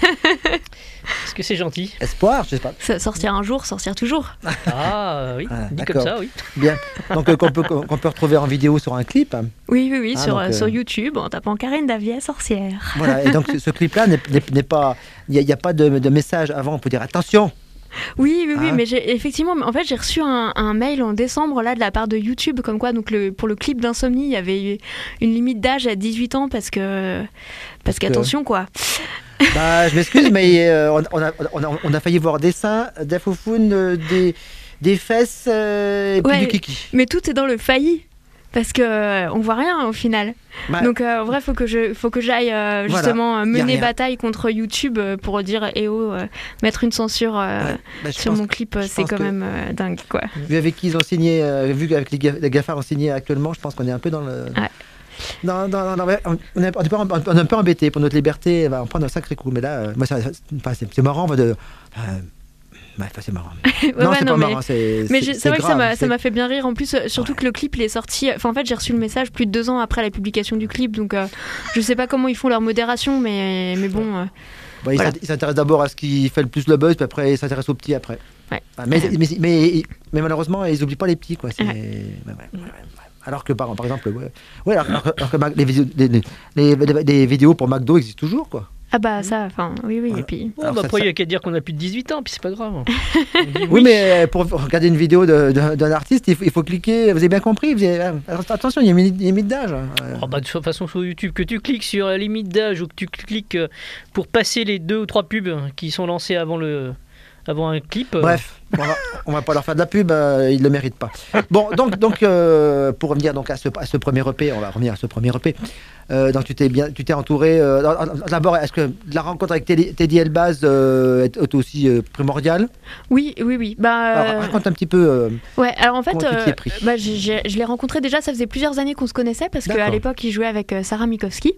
Est-ce que c'est gentil? Espoir, je sais pas. Ça- Sortir un jour, sortir toujours. Ah euh, oui, Ah, dit d'accord. comme ça, oui. Bien. Donc euh, qu'on peut, qu'on peut retrouver en vidéo sur un clip. Oui, oui, oui, Ah, sur, donc, euh, euh, sur YouTube en tapant Karine Davier sorcière. Voilà. Et donc ce, ce clip-là n'est, n'est, n'est pas. Il n'y a, il y a pas de, de message avant. On peut dire attention. Oui, oui, oui, Hein mais j'ai, effectivement, en fait, j'ai reçu un, un mail en décembre là de la part de YouTube, comme quoi, donc le, pour le clip d'Insomnie, il y avait eu une limite d'âge à dix-huit ans parce que, parce, Parce que- qu'attention quoi. Bah, je m'excuse, mais euh, on, on a, on, a, on a failli voir des seins, des faufounes, euh, des, des fesses euh, et puis Ouais. du kiki. Mais tout est dans le failli. Parce que euh, on voit rien au final. Bah, Donc euh, en vrai, faut que je, faut que j'aille euh, Voilà. justement euh, Y a mener rien. bataille contre YouTube euh, pour dire eh oh, euh, mettre une censure euh, ouais, bah, je sur pense mon clip, euh, je c'est pense quand que- même euh, dingue quoi. Vu avec qui ils ont signé, euh, vu qu'avec les, ga- les GAFA ont signé actuellement, je pense qu'on est un peu dans le. Ouais. Non, non, non, non, ouais, on, on est, on est pas- on est un peu embêté pour notre liberté, on va en prendre un sacré coup. Mais là, euh, moi, ça, ça- enfin, c'est, c'est marrant. De, euh, ouais, enfin, c'est marrant. Ouais, non, ouais, c'est non, pas mais- marrant. C'est, Mais c'est, j'ai- c'est c'est vrai que ça grave, m'a, c'est- ça m'a fait bien rire. En plus, euh, surtout Ouais. que le clip il est sorti. Enfin, en fait, j'ai reçu le message plus de deux ans après la publication du clip. Donc, euh, je sais pas comment ils font leur modération, mais, mais bon. euh, Bah, ils Voilà. s'int- ils s'intéressent d'abord à ce qui fait le plus le buzz, puis après ils s'intéressent aux petits après. Ouais. Ah, mais, mais, mais, mais malheureusement, ils n'oublient pas les petits. Quoi. C'est... Ouais. ouais, ouais, ouais, ouais. Alors que par, par exemple, ouais, ouais, alors, alors que- alors que Mac- les, vidéos, les, les, les- les vidéos pour McDo existent toujours. Quoi. Ah bah ça, enfin, oui, oui. Voilà. Et puis. Oh, Alors, bah, ça- après, il ça- n'y a qu'à dire qu'on a plus de dix-huit ans, puis c'est pas grave. On dit Oui, oui. mais pour regarder une vidéo de- de- d'un artiste, il faut, il faut cliquer. Vous avez bien compris. Vous avez- alors, attention, il y a une limite, une limite d'âge. hein. Oh, bah, de toute façon, sur YouTube, que tu cliques sur la limite d'âge ou que tu cliques euh, pour passer les deux ou trois pubs qui sont lancées avant, le, avant un clip. euh, Bref, on va, on va pas leur faire de la pub, euh, ils le méritent pas. Bon, donc, donc euh, pour revenir donc à ce, à ce premier E P, on va revenir à ce premier E P. Euh, donc tu t'es bien, tu t'es entouré. euh, d'abord, est-ce que la rencontre avec Teddy, Teddy Elbaz euh, est, est aussi euh, primordiale? Oui, oui, oui. Bah, Alors, euh, raconte un petit peu. euh, ouais, alors en fait, comment tu t'y es euh, pris bah, j'ai- j'ai- je l'ai rencontré déjà, ça faisait plusieurs années qu'on se connaissait parce qu'à D'accord. l'époque, il jouait avec euh, Sarah Mikowski.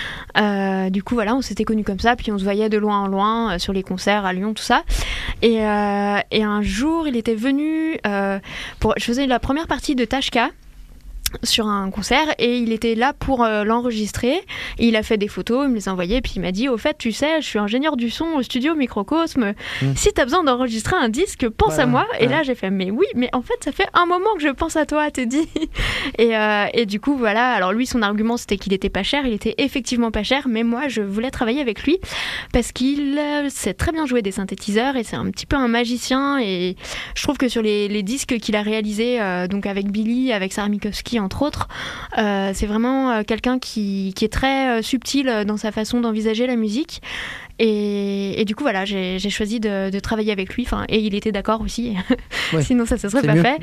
Euh, du coup, voilà, on s'était connus comme ça, puis on se voyait de loin en loin euh, sur les concerts à Lyon, tout ça. Et, euh, et un jour, il était venu, euh, pour, je faisais la première partie de Tashka sur un concert et il était là pour euh, l'enregistrer et il a fait des photos, il me les a envoyées puis il m'a dit au fait tu sais je suis ingénieur du son au studio Microcosme, Mm. si t'as besoin d'enregistrer un disque pense Voilà, à moi et ouais. là j'ai fait mais oui mais en fait ça fait un moment que je pense à toi Teddy et, euh, et du coup voilà alors lui son argument c'était qu'il était pas cher, il était effectivement pas cher mais moi je voulais travailler avec lui parce qu'il euh, sait très bien jouer des synthétiseurs et c'est un petit peu un magicien et je trouve que sur les, les disques qu'il a réalisés euh, donc avec Billy, avec Sarah Mikowski entre autres, euh, c'est vraiment euh, quelqu'un qui, qui est très euh, subtil euh, dans sa façon d'envisager la musique et, et du coup voilà j'ai, j'ai choisi de, de travailler avec lui enfin, et il était d'accord aussi Ouais. sinon ça se serait C'est pas mieux. fait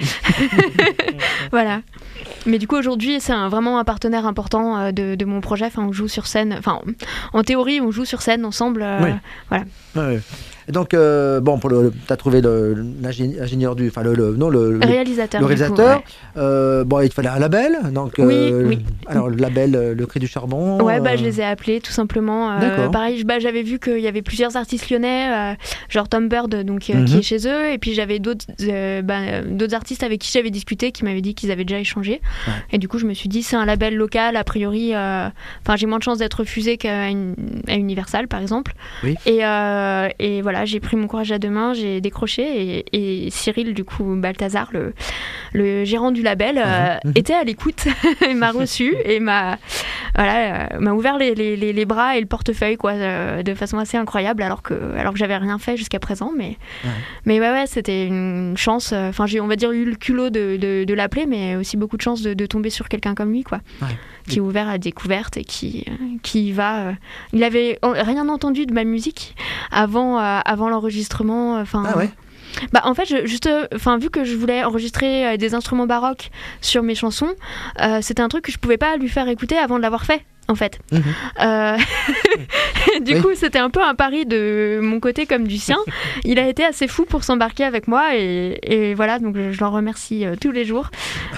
voilà mais du coup aujourd'hui c'est un, vraiment un partenaire important euh, de, de mon projet enfin, on joue sur scène enfin en théorie on joue sur scène ensemble euh, Oui. voilà. Ouais, ouais. Et donc, euh, bon, pour le, t'as trouvé le, l'ingé- l'ingénieur du, enfin le, le, non le, le- réalisateur le du coup, réalisateur. ouais. Euh, bon, il te fallait un label, donc. Oui, euh, oui. Alors le label, euh, le Cri du Charbon. Ouais, bah, euh, je les ai appelés tout simplement. Euh, D'accord. pareil, bah, j'avais vu qu'il y avait plusieurs artistes lyonnais, euh, genre Tom Bird, donc, euh, Mhm. qui est chez eux, et puis j'avais d'autres, euh, bah, d'autres artistes avec qui j'avais discuté qui m'avaient dit qu'ils avaient déjà échangé. Ouais. Et du coup, je me suis dit, c'est un label local, a priori, euh, enfin, j'ai moins de chances d'être refusée qu'à une- à Universal, par exemple. Oui. Et, euh, et voilà, j'ai pris mon courage à deux mains, j'ai décroché, et, et Cyril, du coup, Balthazar, le, le gérant du label, euh, Mhm. était à l'écoute, il m'a reçu et m'a, voilà, euh, m'a ouvert les, les, les, les bras et le portefeuille, quoi, euh, de façon assez incroyable, alors que, alors que j'avais rien fait jusqu'à présent. Mais, Ouais. mais ouais, ouais, c'était une chance. Enfin, j'ai, on va dire, eu le culot de, de, de l'appeler, mais aussi beaucoup de chance de, de tomber sur quelqu'un comme lui, quoi, Ouais. qui est ouvert à la découverte et qui, euh, qui va. euh, il avait en- rien entendu de ma musique avant, euh, avant l'enregistrement. Enfin. Ah ouais. Bah en fait, je, juste, enfin vu que je voulais enregistrer euh, des instruments baroques sur mes chansons, euh, c'était un truc que je pouvais pas lui faire écouter avant de l'avoir fait. En fait, Mhm. Euh, du Oui. coup, c'était un peu un pari de mon côté comme du sien. Il a été assez fou pour s'embarquer avec moi et, et voilà, donc je, je l'en remercie euh, tous les jours.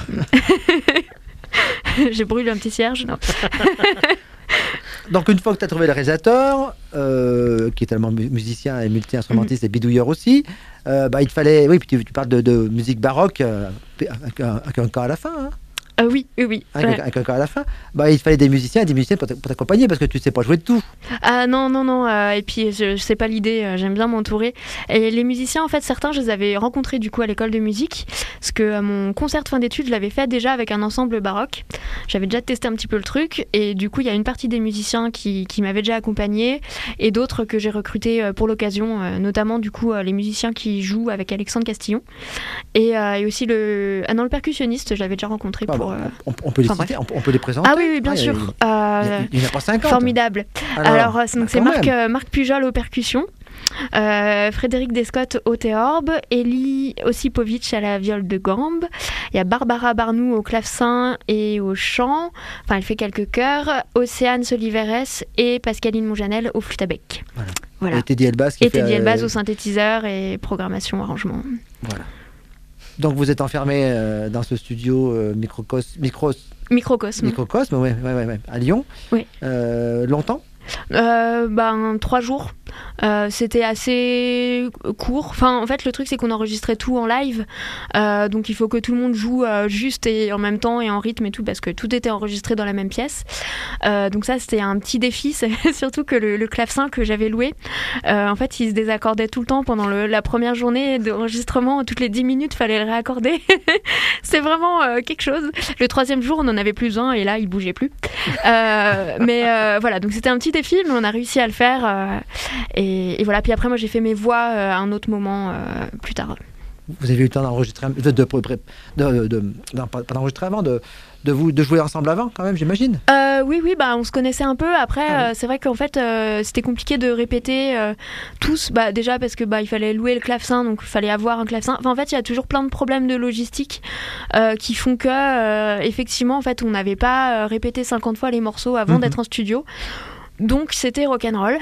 J'ai brûlé un petit cierge. Non. Donc une fois que tu as trouvé le réalisateur, euh, qui est tellement mu- musicien et multi-instrumentiste et bidouilleur aussi, euh, bah, il te fallait, oui, puis tu, tu parles de, de musique baroque euh, avec, un, avec un cas à la fin, hein, Euh, oui, oui, oui. avec, Ouais. avec un cas à la fin. Bah, il fallait des musiciens et des musiciens pour t'a- pour t'accompagner parce que tu sais pas jouer de tout. Ah non, non, non. euh, et puis, je, je sais pas l'idée. euh, J'aime bien m'entourer. Et les musiciens, en fait, certains, je les avais rencontrés du coup à l'école de musique. Parce que euh, mon concert de fin d'études, je l'avais fait déjà avec un ensemble baroque. J'avais déjà testé un petit peu le truc. Et du coup, il y a une partie des musiciens qui, qui m'avaient déjà accompagné et d'autres que j'ai recrutés euh, pour l'occasion. euh, notamment, du coup, euh, les musiciens qui jouent avec Alexandre Castillon. Et, euh, et aussi le. Ah non, le percussionniste, je l'avais déjà rencontré Bah, pour. bah, euh, on, on peut les enfin, citer, on, on peut les présenter. Ah oui, oui, bien Ouais, sûr. Il y a- il y Euh, a- il y en a pas cinquante. Formidable. Alors, Alors, euh, c'est- donc bah, c'est quand Marc, même. euh, Marc Pujol aux percussions, euh, Frédéric Descott au théorbe, Elie Osipovic à la viole de gambe, il y a Barbara Barnou au clavecin et au chant, enfin elle fait quelques chœurs, Océane Soliveres et Pascaline Monjanel au flûte à bec. Voilà. Voilà. Et Teddy Elbaz qui Et fait, Teddy Elbaz euh, au synthétiseur et programmation, arrangement. Voilà. Donc vous êtes enfermé euh, dans ce studio euh, microcos, micros, Microcosme. microcosme, ouais, ouais, ouais, ouais, à Lyon. Oui. Euh, longtemps. Euh, ben, trois jours. Euh, c'était assez court. Enfin, en fait, le truc, c'est qu'on enregistrait tout en live. Euh, donc, il faut que tout le monde joue euh, juste et en même temps et en rythme et tout, parce que tout était enregistré dans la même pièce. Euh, donc, ça, c'était un petit défi. C'est surtout que le, le clavecin que j'avais loué, euh, en fait, il se désaccordait tout le temps pendant le, la première journée d'enregistrement. Toutes les dix minutes, il fallait le réaccorder. C'est vraiment euh, quelque chose. Le troisième jour, on en avait plus besoin et là, il bougeait plus. Euh, mais euh, voilà, donc c'était un petit défi, mais on a réussi à le faire. euh, et, et voilà, puis après, moi, j'ai fait mes voix euh, à un autre moment euh, plus tard. Vous avez eu le temps d'enregistrer, un- de, de, de, de, de- non, pas pas d'enregistrer avant, de, de, vous, de jouer ensemble avant, quand même, j'imagine. Euh, oui, oui, bah, on se connaissait un peu. Après, Ah oui. euh, c'est vrai qu'en fait, euh, c'était compliqué de répéter euh, tous. Bah, déjà parce que bah, il fallait louer le clavecin, donc il fallait avoir un clavecin. Enfin, en fait, il y a toujours plein de problèmes de logistique euh, qui font que, euh, effectivement, en fait, on n'avait pas euh, répété cinquante fois les morceaux avant Mhm. d'être en studio. Donc c'était rock'n'roll.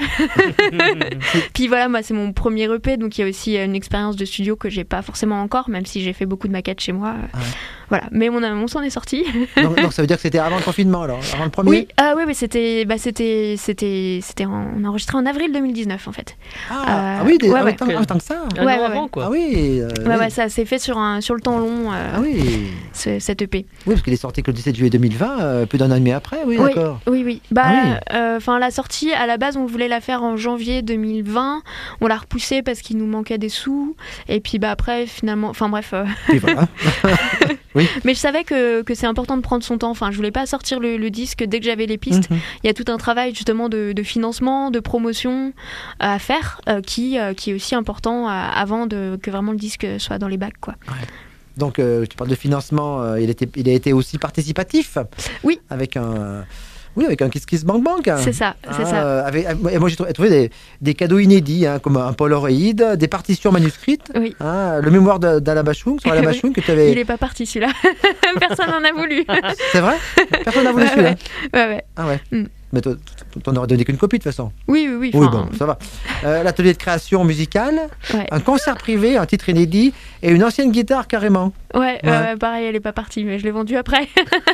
Puis voilà, moi c'est mon premier E P, donc il y a aussi une expérience de studio que j'ai pas forcément encore, même si j'ai fait beaucoup de maquettes chez moi. Ah ouais. Voilà, mais on, a- on s'en est sorti. donc, donc ça veut dire que c'était avant le confinement, alors, avant le premier. Oui, ah oui, oui, c'était, bah c'était, c'était, c'était, en- on a enregistré en avril deux mille dix-neuf en fait. Ah, Euh, ah oui, des, ouais, ah, ouais. tant, ah, tant que ça. Un Ouais, an ouais, avant, ouais. quoi. Ah oui. euh, Ouais, oui. ouais, ça s'est fait sur un, sur le temps long. euh, Ah oui. ce- cet E P. Oui, parce qu'il est sorti que le dix-sept juillet deux mille vingt, euh, plus d'un an et demi après, oui, Oui, d'accord. oui, oui. Bah, Ah oui. enfin, la sortie, à la base, on voulait la faire en janvier deux mille vingt. On l'a repoussée parce qu'il nous manquait des sous. Et puis, bah, après, finalement, enfin, bref. euh, Et voilà. Mais je savais que, que c'est important de prendre son temps. Enfin, je voulais pas sortir le, le disque dès que j'avais les pistes. Mhm. Il y a tout un travail justement de, de financement, de promotion à faire, euh, qui, euh, qui est aussi important euh, avant de, que vraiment le disque soit dans les bacs, quoi. Donc, euh, tu parles de financement, euh, il, était, il a été aussi participatif. Oui. Avec un, oui, avec un Kiss Kiss Bank Bank. C'est ça, c'est Ah, ça. euh, avec- et moi, j'ai trouvé, trouvé des, des cadeaux inédits, hein, comme un Polaroid, des partitions manuscrites, Oui. hein, le mémoire de- d'Alain Bachung, sur Alain Oui. Bachung, que tu avais. Il est pas parti celui-là. Personne n'en a voulu. C'est vrai? Personne n'a voulu Ouais, celui-là. ouais. Ouais, ouais. Ah ouais. Mm. Mais toi, t'en aurais donné qu'une copie de toute façon. Oui, oui, oui. Oui, enfin, bon, ça va. Euh, L'atelier de création musicale, ouais. un concert privé, un titre inédit et une ancienne guitare carrément. Ouais, Ouais. euh, pareil, elle est pas partie, mais je l'ai vendue après.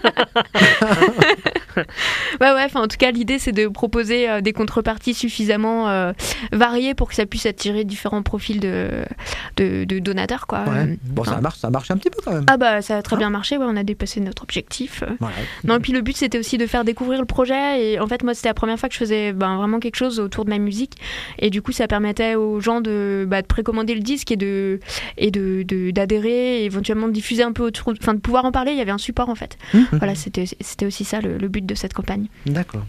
ouais, ouais, enfin, en tout cas, l'idée, c'est de proposer euh, des contreparties suffisamment euh, variées pour que ça puisse attirer différents profils de, de, de donateurs, quoi. Ouais. Euh, Bon, enfin. ça marche, ça marche un petit peu quand même. Ah bah ça a très Hein bien marché, ouais, on a dépassé notre objectif. Ouais. Non, et puis le but c'était aussi de faire découvrir le projet, et en fait moi c'était la première fois que je faisais ben, vraiment quelque chose autour de ma musique, et du coup ça permettait aux gens de, bah, de précommander le disque et de et de, de- d'adhérer, et éventuellement de diffuser un peu autour, enfin de pouvoir en parler. Il y avait un support en fait. Mmh. Voilà, c'était c'était aussi ça le, le but de cette campagne. D'accord.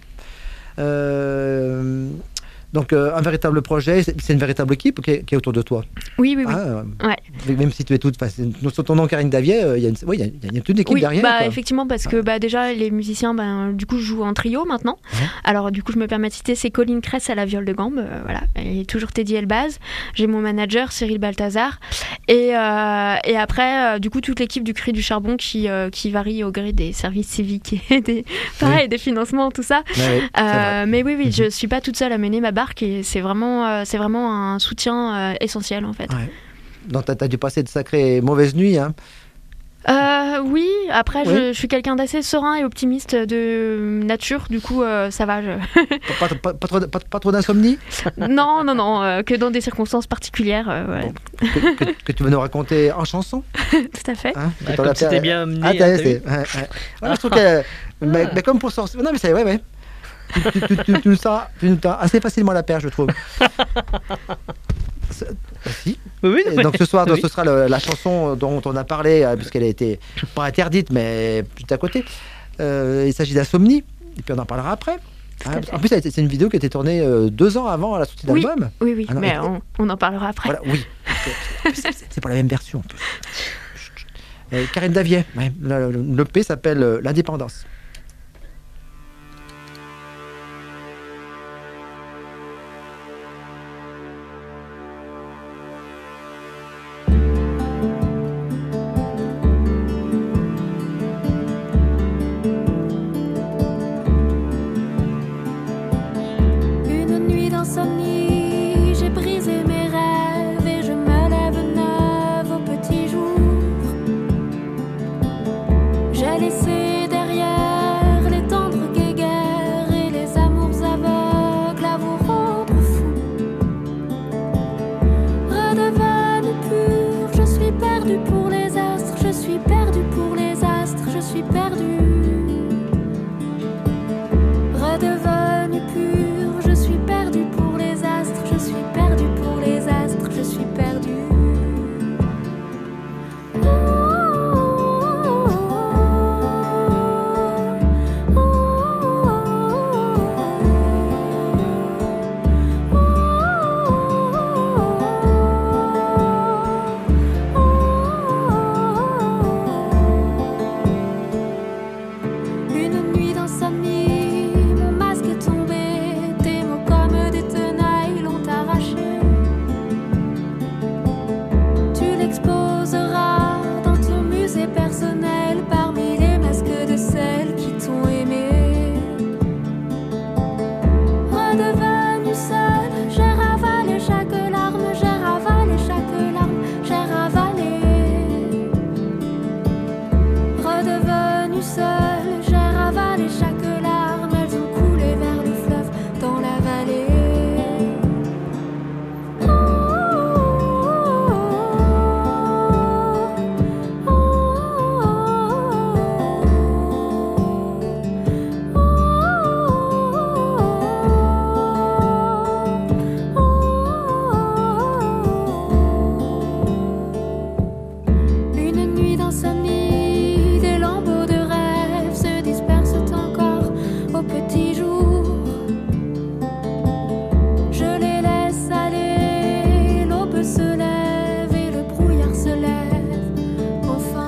Euh, Donc, euh, un véritable projet, c'est c'est une véritable équipe qui est, qui est autour de toi. Oui, oui, oui. Ah, Ouais. Même si tu es toute. Sur ton nom, Karine Davier, euh, il y a une, oui, il y a- il y a toute une équipe Oui, derrière. bah, quoi. effectivement, parce que bah, déjà, les musiciens, ben, du coup, jouent en trio maintenant. Ouais. Alors, du coup, je me permets de citer, c'est Colline Cress à la viole de gambe, euh, voilà, et toujours Teddy Elbaz. J'ai mon manager, Cyril Balthazar. Et, euh, et après, euh, du coup, toute l'équipe du Cri du Charbon qui, euh, qui varie au gré des services civiques et des, pareil, des financements, tout ça. Ouais, ouais, c'est vrai. Euh, mais oui, oui, Mhm. je suis pas toute seule à mener ma barque, et c'est vraiment, euh, c'est vraiment un soutien euh, essentiel, en fait. Ouais. Donc, tu as dû passer de sacrées mauvaises nuits. Hein. Euh, oui, après, Oui. Je, je suis quelqu'un d'assez serein et optimiste de nature, du coup, euh, ça va. Je... Pas, pas- pas- pas trop, pas- pas trop d'insomnie non, non, non, euh, que dans des circonstances particulières, euh, ouais, que, que- que tu veux nous raconter en chanson tout à fait. hein, que Ah, t'en comme as fait- c'était bien amené, Ah, hein, t'as- t'as c'est- vu ouais, ouais. Ouais, je trouve que. Mais, mais comme pour sortir. Non, mais c'est. Ouais, ouais. Tu, tu, tu, tu, tu nous sors- tu nous tends assez facilement la perche, je trouve. C'est- bah, si. Oui, oui, Et mais- donc ce soir, donc, oui. ce sera le- la chanson dont on a parlé, euh, puisqu'elle a été pas interdite, mais juste à côté. Euh, il s'agit d'Insomnie, et puis on en parlera après. Tout à Hein, fait. en plus, ça a été- c'est une vidéo qui a été tournée euh, deux ans avant la sortie de Oui. l'album. Oui, oui, Ah non, mais et- on, on en parlera après. Voilà, oui. Parce que c'est- c'est- C'est pas la même version. En plus. Chut, chut. Euh, Karine Davier, ouais, le, le- le P s'appelle euh, L'Indépendance. Une nuit d'insomnie, j'ai brisé mes rêves et je me lève neuve au petit jour. J'ai laissé derrière les tendres guéguerres et les amours aveugles à vous rendre fou. Redevenue pure, je suis perdue pour les astres, je suis perdue pour les astres, je suis perdue. Redevenue pure, je suis perdue pour les astres, je suis perdue pour les astres, je suis perdue. Oh, oh, oh, Une nuit d'insomnie, mon masque est tombé, tes mots comme des tenailles l'ont arraché. Tu l'exposeras dans ton musée personnel parmi les masques de celles qui t'ont aimé. Redevenue seule, j'ai ravalé chaque larme, j'ai ravalé chaque larme, j'ai ravalé. Redevenue seule, j'ai ravalé chaque larme, elles ont coulé vers le fleuve dans la vallée. Oh, oh, Une nuit d'insomnie, des lambeaux de rêve se dispersent encore au petit jour. Je les laisse aller, l'aube se lève et le brouillard se lève enfin.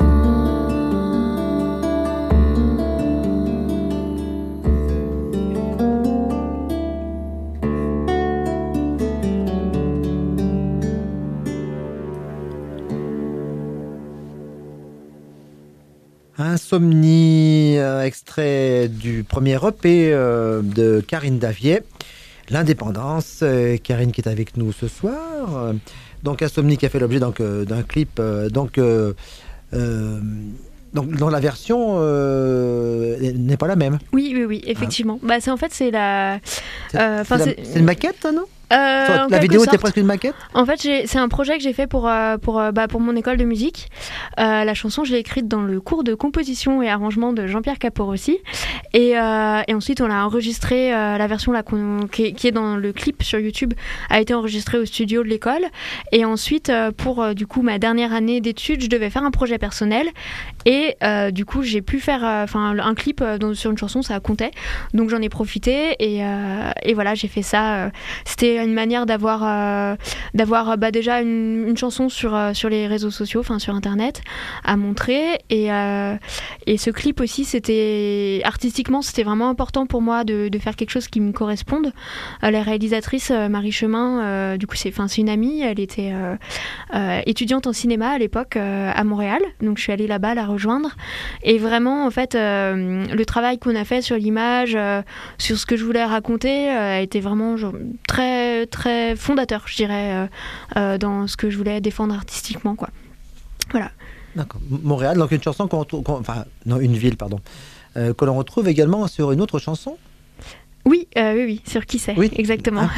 Insomnie, euh, extrait du premier E P euh, de Karine Davier, L'Indépendance. Euh, Karine qui est avec nous ce soir. Euh, donc Insomnie qui a fait l'objet donc, euh, d'un clip euh, donc, euh, Euh, donc, dans la version euh, n'est pas la même. Oui, oui, oui, effectivement. Ah. Bah, c'est, en fait, c'est la... C'est, euh, c'est, la, c'est... c'est une maquette, ça, non? Euh, Toi, la vidéo était presque une maquette. En fait, j'ai, c'est un projet que j'ai fait pour, euh, pour, euh, bah, pour mon école de musique. Euh, la chanson, je l'ai écrite dans le cours de composition et arrangement de Jean-Pierre Caporossi. Et, euh, et ensuite, on l'a enregistrée. Euh, la version là, qu'on, qui, est, qui est dans le clip sur YouTube a été enregistrée au studio de l'école. Et ensuite, euh, pour euh, du coup, ma dernière année d'études, je devais faire un projet personnel. Et euh, du coup, j'ai pu faire euh, un clip euh, dans, sur une chanson, ça comptait. Donc, j'en ai profité. Et, euh, et voilà, j'ai fait ça. Euh, c'était une manière d'avoir euh, d'avoir bah, déjà une, une chanson sur euh, sur les réseaux sociaux, enfin sur internet à montrer, et euh, et ce clip aussi, c'était artistiquement, c'était vraiment important pour moi de, de faire quelque chose qui me corresponde. Euh, la réalisatrice euh, Marie Chemin, euh, du coup c'est enfin c'est une amie, elle était euh, euh, étudiante en cinéma à l'époque euh, à Montréal, donc je suis allée là-bas la rejoindre, et vraiment en fait euh, le travail qu'on a fait sur l'image, euh, sur ce que je voulais raconter, euh, a été vraiment genre, très très fondateur, je dirais, euh, euh, dans ce que je voulais défendre artistiquement, quoi. Voilà. D'accord. Montréal, donc une chanson qu'on retrouve, qu'on, enfin non, une ville, pardon, euh, que l'on retrouve également sur une autre chanson. Oui, euh, oui, oui, sur Qui c'est, oui. Exactement.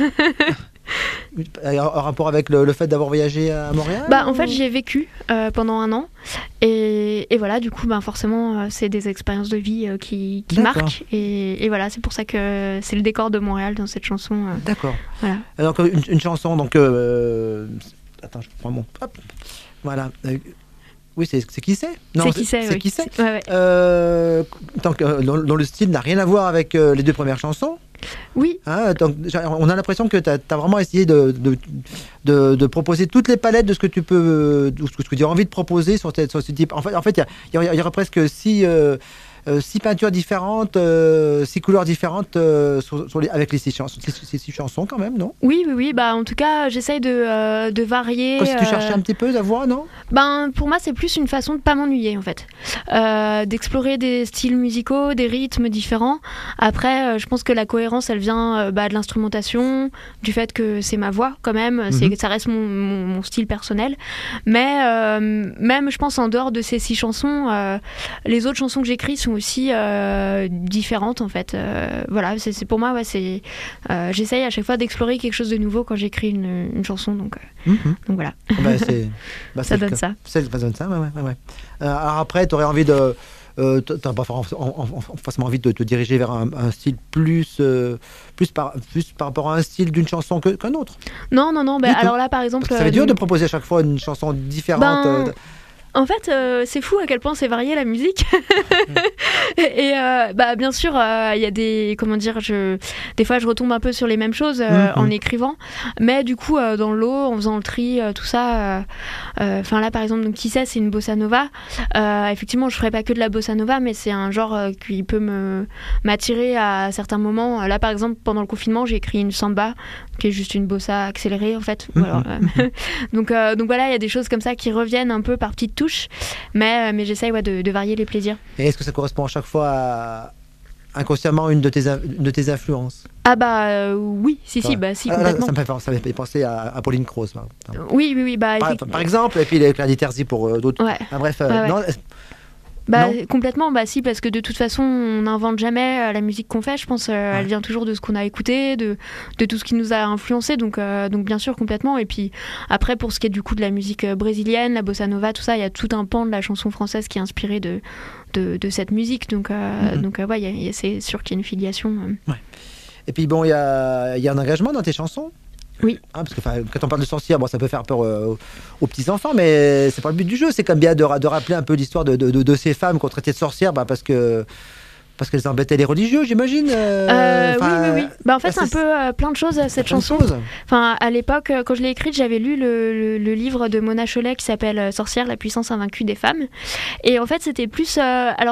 Ah. En rapport avec le, le fait d'avoir voyagé à Montréal? Bah, en fait, j'y ai vécu euh, pendant un an. Et, et voilà, du coup, bah, forcément, euh, c'est des expériences de vie euh, qui, qui marquent. Et, et voilà, c'est pour ça que c'est le décor de Montréal dans cette chanson. Euh, D'accord. Voilà. Alors, une, une chanson, donc... Euh, attends, je prends mon... Hop. Voilà. Euh, oui, c'est, c'est Qui c'est? Non, c'est Qui c'est, c'est oui. Qui c'est, c'est ouais, ouais. Euh, donc, euh, dont, dont le style n'a rien à voir avec euh, les deux premières chansons. Oui. Hein, donc, on a l'impression que tu as vraiment essayé de, de, de, de proposer toutes les palettes de ce que tu peux, de ce que tu as envie de proposer sur, cette, sur ce type. En fait, en fait, il y, y, y aurait presque six, euh, euh, six peintures différentes, euh, six couleurs différentes euh, sur, sur les, avec les six chansons, six, six, six chansons quand même, non? Oui, oui, oui. Bah, en tout cas, j'essaye de, euh, de varier. Comme si tu euh... cherchais un petit peu la voix, non? Ben, pour moi, c'est plus une façon de pas m'ennuyer, en fait. Euh, d'explorer des styles musicaux, des rythmes différents. Après, euh, je pense que la cohérence, elle vient euh, bah, de l'instrumentation, du fait que c'est ma voix, quand même. Mm-hmm. C'est, ça reste mon, mon, mon style personnel. Mais euh, même, je pense, en dehors de ces six chansons, euh, les autres chansons que j'écris sont aussi euh, différentes, en fait. Euh, voilà, c'est, c'est pour moi, ouais, c'est... Euh, j'essaye à chaque fois d'explorer quelque chose de nouveau quand j'écris une, une chanson, donc, euh, mm-hmm. donc voilà. Bah, c'est, bah, ça donne ça. Ça donne ça, ouais, ouais, ouais. Euh, alors après, tu aurais envie de... Euh, tu n'as pas forcément envie de te diriger vers un, un style plus, euh, plus, par, plus par rapport à un style d'une chanson que, qu'un autre? Non, non, non. Bah, alors là, par exemple... Ça fait euh, dur de proposer à chaque fois une chanson différente. Ben... Euh, En fait, euh, c'est fou à quel point c'est varié la musique. Et euh, bah, bien sûr, il euh, y a des... Comment dire je, des fois, je retombe un peu sur les mêmes choses euh, mm-hmm. en écrivant. Mais du coup, euh, dans l'eau, en faisant le tri, euh, tout ça... Enfin euh, là, par exemple, donc, Qui c'est, c'est une bossa nova. Euh, effectivement, je ne ferai pas que de la bossa nova, mais c'est un genre euh, qui peut me, m'attirer à certains moments. Là, par exemple, pendant le confinement, j'ai écrit une samba, qui est juste une bossa accélérée, en fait. Mm-hmm. Alors, euh, donc, euh, donc voilà, il y a des choses comme ça qui reviennent un peu par petites touches, mais, mais j'essaye ouais, de, de varier les plaisirs. Et est-ce que ça correspond à chaque fois à, inconsciemment à une de tes, une de tes influences? Ah bah euh, oui, si, si, ouais. bah si, complètement. Ah, là, ça, me fait, ça me fait penser à, à Pauline Croze. Oui, oui, oui. Bah, par, par exemple, et puis les Claudie Terzi pour euh, d'autres. Ouais. Ah, bref, euh, ouais, ouais. non, Bah, non complètement, bah si, parce que de toute façon, on n'invente jamais euh, la musique qu'on fait, je pense, euh, ouais. elle vient toujours de ce qu'on a écouté, de, de tout ce qui nous a influencé, donc, euh, donc bien sûr, complètement. Et puis après, pour ce qui est du coup de la musique brésilienne, la bossa nova, tout ça, il y a tout un pan de la chanson française qui est inspiré de, de, de cette musique, donc, euh, mm-hmm. donc euh, ouais, y a, y a, c'est sûr qu'il y a une filiation. Euh. Ouais. Et puis bon, il y a, y a un engagement dans tes chansons? Oui. Hein, parce que quand on parle de sorcière, bon, ça peut faire peur euh, aux petits-enfants, mais c'est pas le but du jeu. C'est comme bien de, de rappeler un peu l'histoire de, de, de, de ces femmes qu'on traitait de sorcières, bah, parce que parce qu'elles embêtaient les religieux, j'imagine. Euh, euh, oui, oui, oui. Bah, en fait, c'est un peu euh, plein de choses, cette chanson. Enfin, à l'époque, quand je l'ai écrite, j'avais lu le, le, le livre de Mona Chollet qui s'appelle Sorcière, la puissance invaincue des femmes. Et en fait, c'était plus... Euh, alors, sans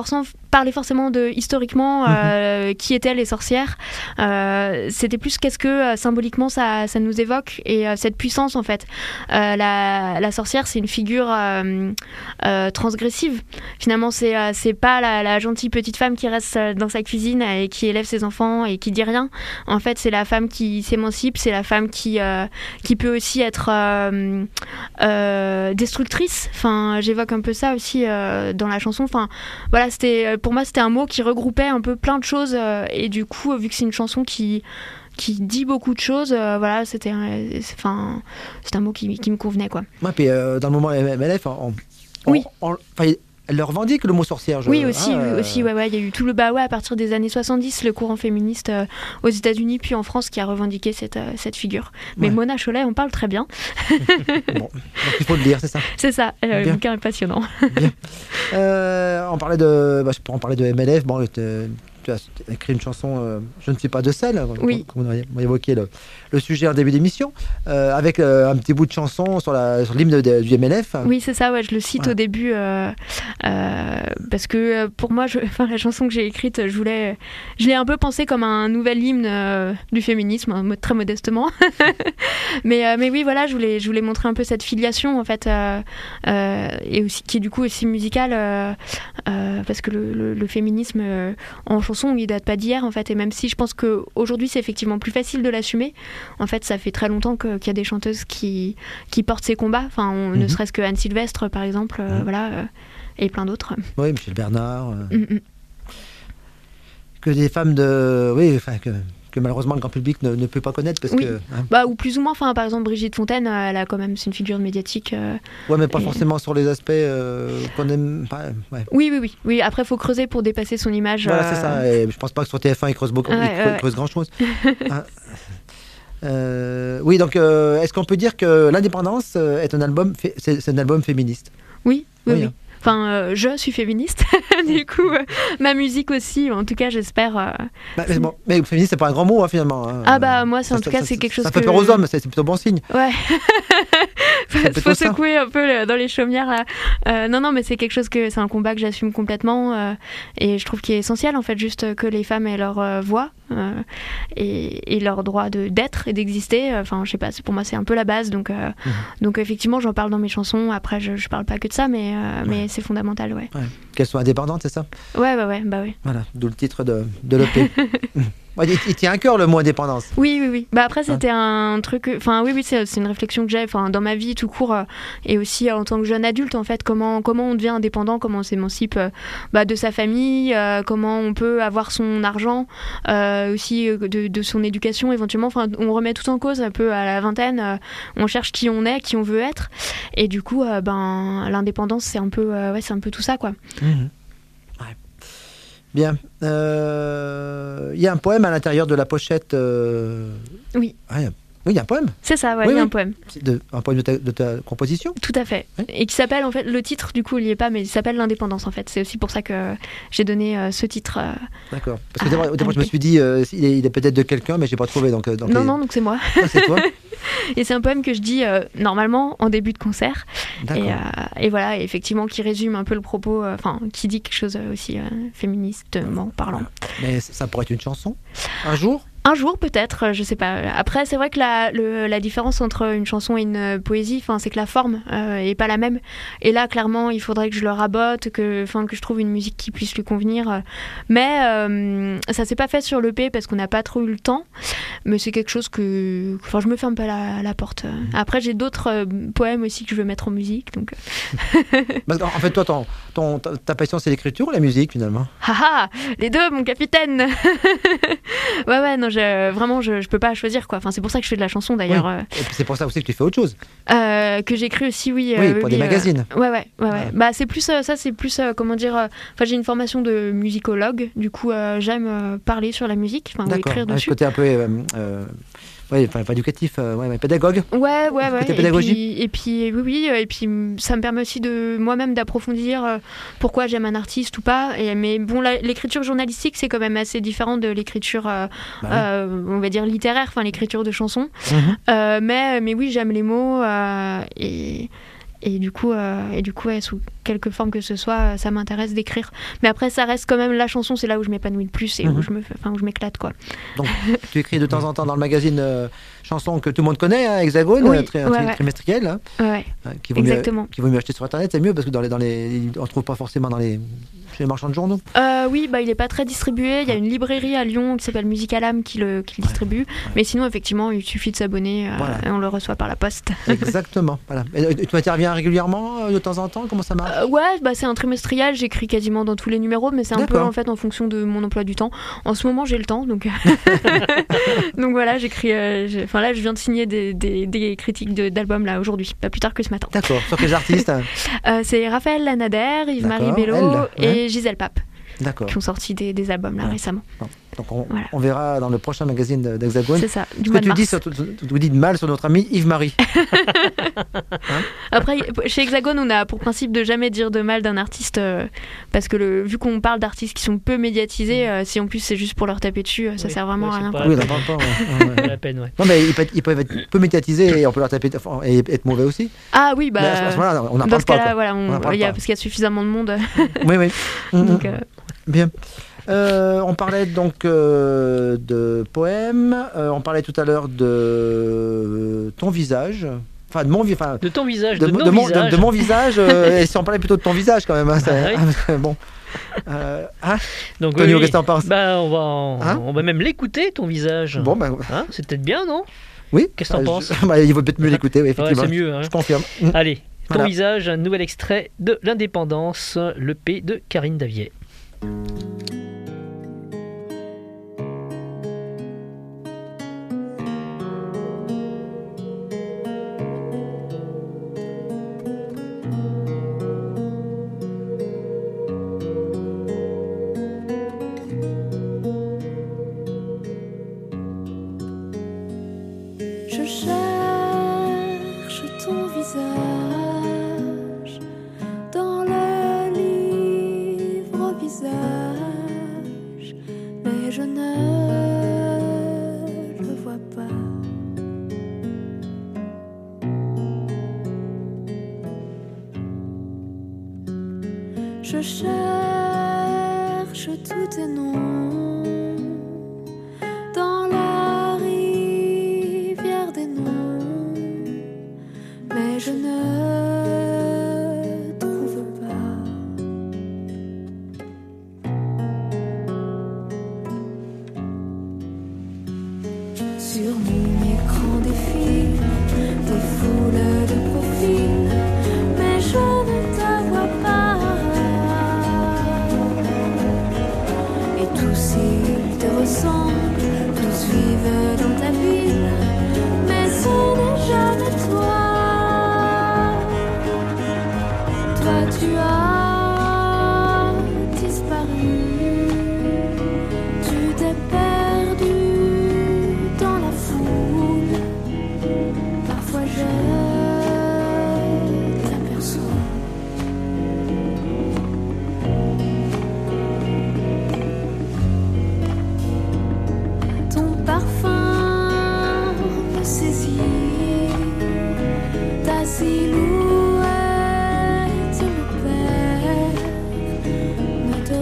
parler forcément de historiquement euh, qui étaient les sorcières. Euh, c'était plus qu'est-ce que euh, symboliquement ça, ça nous évoque et euh, cette puissance en fait. Euh, la, la sorcière c'est une figure euh, euh, transgressive. Finalement c'est euh, c'est pas la, la gentille petite femme qui reste dans sa cuisine et qui élève ses enfants et qui dit rien. En fait c'est la femme qui s'émancipe, c'est la femme qui euh, qui peut aussi être euh, euh, destructrice. Enfin j'évoque un peu ça aussi euh, dans la chanson. Enfin voilà c'était pour moi, c'était un mot qui regroupait un peu plein de choses euh, et du coup, vu que c'est une chanson qui, qui dit beaucoup de choses, euh, voilà, c'était, enfin, c'était un mot qui, qui me convenait, quoi. Ouais, puis euh, dans le moment M L F, on, on, oui. on, on, elle le revendique le mot sorcière. Je... Oui, aussi, ah, oui, aussi, ouais, ouais, il y a eu tout le bah ouais à partir des années soixante-dix, le courant féministe euh, aux États-Unis puis en France qui a revendiqué cette, euh, cette figure. Mais ouais. Mona Chollet, on parle très bien. Bon, donc il faut le lire, c'est ça. C'est ça, euh, le bouquin est passionnant. Bien. Euh, on parlait de, bah, pour en parler de M L F, bon, euh, tu as écrit une chanson, euh, je ne suis pas de sel, oui. comme on a évoqué le, le sujet en début d'émission, euh, avec euh, un petit bout de chanson sur, la, sur l'hymne de, de, du M L F. Oui, c'est ça, ouais, je le cite ouais. au début, euh, euh, parce que pour moi, je, enfin, la chanson que j'ai écrite, je voulais, je l'ai un peu pensé comme un nouvel hymne euh, du féminisme, hein, très modestement. mais, euh, mais oui, voilà, je voulais, je voulais montrer un peu cette filiation, en fait, euh, euh, et aussi, qui est du coup aussi musicale, euh, euh, parce que le, le, le féminisme euh, en chanson, il date pas d'hier en fait, et même si je pense qu'aujourd'hui c'est effectivement plus facile de l'assumer, en fait ça fait très longtemps que, qu'il y a des chanteuses qui, qui portent ces combats, enfin on, mm-hmm. ne serait-ce que Anne Sylvestre par exemple, euh, mm-hmm. voilà, euh, et plein d'autres. Oui, Michel Bernard. Euh, mm-hmm. Que des femmes de... Oui, enfin que... que malheureusement le grand public ne, ne peut pas connaître parce oui. que hein. bah ou plus ou moins, enfin par exemple Brigitte Fontaine, elle a quand même, c'est une figure médiatique euh, ouais mais pas et... forcément sur les aspects euh, qu'on aime pas, ouais. oui oui oui oui après faut creuser pour dépasser son image, voilà euh... c'est ça, et je pense pas que sur T F un ils creusent beaucoup, ouais, ils creusent, ouais. creusent grand chose. hein. euh, oui donc euh, est-ce qu'on peut dire que l'indépendance euh, est un album fé- c'est, c'est un album féministe? Oui oui oui, oui. Hein. Enfin, euh, je suis féministe, du coup, euh, ma musique aussi, en tout cas, j'espère. Euh... Bah, mais, bon, mais féministe, c'est pas un grand mot, hein, finalement. Hein. Ah bah, moi, c'est, en ça, tout ça, cas, c'est ça, quelque chose ça que... Ça fait peur aux hommes, c'est, c'est plutôt bon signe. Ouais. Il faut secouer ça. Un peu dans les chaumières, là. Euh, non, non, mais c'est quelque chose que... C'est un combat que j'assume complètement, euh, et je trouve qu'il est essentiel, en fait, juste que les femmes aient leur euh, voix, euh, et, et leur droit de, d'être et d'exister. Enfin, je sais pas, pour moi, c'est un peu la base, donc, euh, mmh. donc effectivement, j'en parle dans mes chansons. Après, je, je parle pas que de ça, mais, euh, ouais. mais c'est fondamental, ouais. Ouais. Qu'elles soient indépendantes, c'est ça? Ouais, bah ouais, bah ouais. Voilà, d'où le titre de, de l'E P. Ouais, il, il tient à cœur le mot indépendance. Oui, oui, oui. Bah après, c'était hein? un truc... Enfin, oui, oui, c'est, c'est une réflexion que j'ai enfin, dans ma vie tout court, euh, et aussi euh, en tant que jeune adulte, en fait, comment, comment on devient indépendant, comment on s'émancipe euh, bah, de sa famille, euh, comment on peut avoir son argent, euh, aussi euh, de, de son éducation, éventuellement. Enfin, on remet tout en cause un peu à la vingtaine, euh, on cherche qui on est, qui on veut être, et du coup, euh, ben, l'indépendance, c'est un peu, euh, ouais, c'est un peu tout ça, quoi. Mmh. Ouais. Bien. Il euh, y a un poème à l'intérieur de la pochette. Euh... Oui. Ah, y a... Oui, il y a un poème. C'est ça, ouais, il oui, y a oui. un poème. C'est de, un poème de ta, de ta composition. Tout à fait. Oui. Et qui s'appelle, en fait, le titre, du coup, il n'y est pas, mais il s'appelle L'Indépendance, en fait. C'est aussi pour ça que j'ai donné euh, ce titre. Euh, D'accord. Parce que au départ, je me suis dit, euh, il, est, il est peut-être de quelqu'un, mais je n'ai pas trouvé. Donc, donc non, les... non, donc c'est moi. Ah, c'est toi. Et c'est un poème que je dis euh, normalement en début de concert. D'accord. Et, euh, et voilà, et effectivement, qui résume un peu le propos, enfin, euh, qui dit quelque chose aussi euh, féministement parlant. Mais ça pourrait être une chanson, un jour? Un jour peut-être, je sais pas. Après, c'est vrai que la, le, la différence entre une chanson et une poésie, c'est que la forme euh, est pas la même. Et là, clairement, il faudrait que je le rabote, que, que je trouve une musique qui puisse lui convenir. Mais euh, ça s'est pas fait sur l'E P parce qu'on n'a pas trop eu le temps. Mais c'est quelque chose que... Enfin, je me ferme pas la, la porte. Après, j'ai d'autres euh, poèmes aussi que je veux mettre en musique. Donc... En fait, toi, ton, ton, ta, ta passion, c'est l'écriture ou la musique, finalement? Haha, les deux, mon capitaine. Ouais, ouais, non, je, vraiment, je, je peux pas choisir, quoi. Enfin, c'est pour ça que je fais de la chanson, d'ailleurs. Oui. Et puis c'est pour ça aussi que tu fais autre chose. Euh, que j'écris aussi, oui. Oui, euh, pour oui, des euh, magazines. Ouais, ouais, ouais, ouais. ouais. Bah, c'est plus, euh, ça, c'est plus, euh, comment dire... Enfin, euh, j'ai une formation de musicologue. Du coup, euh, j'aime euh, parler sur la musique, enfin, ou écrire ah, dessus. Ce côté un peu... Euh, euh... Oui, enfin, pas éducatif, euh, ouais, mais pédagogue. Ouais, ouais, ouais. Côté pédagogie. Et puis, et puis, oui, oui, et puis ça me permet aussi de moi-même d'approfondir euh, pourquoi j'aime un artiste ou pas. Et, mais bon, la, l'écriture journalistique, c'est quand même assez différent de l'écriture, euh, bah, euh, on va dire littéraire, enfin l'écriture de chansons. Mm-hmm. Euh, mais, mais oui, j'aime les mots euh, et. et du coup, euh, et du coup ouais, sous quelque forme que ce soit, ça m'intéresse d'écrire. Mais après, ça reste quand même la chanson, c'est là où je m'épanouis le plus et Mhm. où je me, fais- enfin, où je m'éclate, quoi. Donc, tu écris de temps en temps dans le magazine euh, chansons que tout le monde connaît, hein, Hexagone, Oui, euh, tri- un ouais, tri- ouais. trimestriel, hein, Ouais, ouais. euh, qui vaut mieux, Exactement. qui vaut mieux acheter sur Internet, c'est mieux parce que dans les, dans les, on ne trouve pas forcément dans les, chez les marchands de journaux. Euh, oui, bah, il est pas très distribué. Il y a une librairie à Lyon qui s'appelle Musicalam qui le, qui le distribue. Mais sinon, effectivement, il suffit de s'abonner euh, Voilà. et on le reçoit par la poste. Exactement. Voilà. Et, euh, tu interviens régulièrement, euh, de temps en temps? Comment ça marche? Euh, ouais, bah, c'est un trimestriel. J'écris quasiment dans tous les numéros, mais c'est un peu D'accord. en fait en fonction de mon emploi du temps. En ce moment, j'ai le temps, donc donc voilà, j'écris. euh, j'ai- Enfin là, je viens de signer des, des, des critiques de- d'albums là aujourd'hui, pas plus tard que ce matin. D'accord. Sur quels artistes? hein Euh, c'est Raphaël Lanader, Yves-Marie D'accord, Bello elle, ouais. et Gisèle Pape D'accord. qui ont sorti des, des albums là Ouais. récemment. Bon. Donc on, Voilà. on verra dans le prochain magazine de- d'Hexagone. C'est ça, du Ce mois que de tu dis, mars. sur, tu, tu dis de mal sur notre ami Yves-Marie. Après, chez Hexagone, on a pour principe de jamais dire de mal d'un artiste euh, parce que le, vu qu'on parle d'artistes qui sont peu médiatisés, euh, si en plus c'est juste pour leur taper dessus, euh, ça Oui. sert vraiment Ouais, à c'est rien. pas- quoi. Oui, on n'en parle pas. ouais. Ouais, Pas ouais. la peine, ouais. Non, mais ils peuvent, être, ils peuvent être peu médiatisés et on peut leur taper enfin, et être mauvais aussi. Ah oui, bah. Mais à ce moment-là, on n'en dans parle ce pas. cas-là, quoi. voilà, On en on, parle il y a, pas. parce qu'il y a suffisamment de monde. Oui, oui. Mhm. donc, euh, Bien. Euh, on parlait donc euh, de poèmes. Euh, on parlait tout à l'heure de euh, ton visage. Enfin, de mon vi- enfin, De ton visage, de, de, mo- nos de mon, de- visages. de mon visage. euh, et si on parlait plutôt de ton visage quand même. hein, c'est- Ah bon. Euh, hein, Donc, Tonio, oui, qu'est-ce que t'en penses? bah, on, va en- Hein on va même l'écouter, ton visage. Bon, ben, Hein, c'est peut-être bien, non? oui. Qu'est-ce que t'en Euh, penses? je- bah, il vaut peut-être mieux l'écouter, oui, Ouais, effectivement. c'est mieux. Hein. Je confirme. Mm. Allez, ton Voilà. visage, un nouvel extrait de l'Indépendance, le P de Karine Davier. Je cherche ton visage dans le livre au visage, mais je ne le vois pas. Je cherche tous tes noms dans la rivière des noms, mais je ne trouve pas. Sur mon écran défilent des foules de profils, mais je ne te vois pas. Et tous ils te ressemblent, tous vivent dans ta ville, mais ce n'est jamais toi. Toi tu as disparu, tu t'es perdu dans la foule. Parfois je t'aperçois. Ton parfum me saisit, ta silhouette me perd, ne te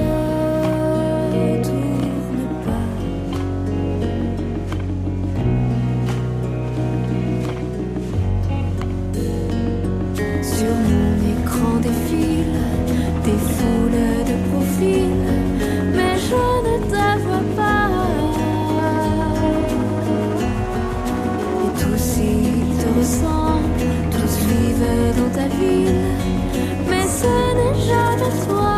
retourne pas. Sur mon écran défilent des foules de profils, mais je ne te vois pas. Et tous ils te ressemblent, tous vivent dans ta ville, mais ce n'est jamais toi.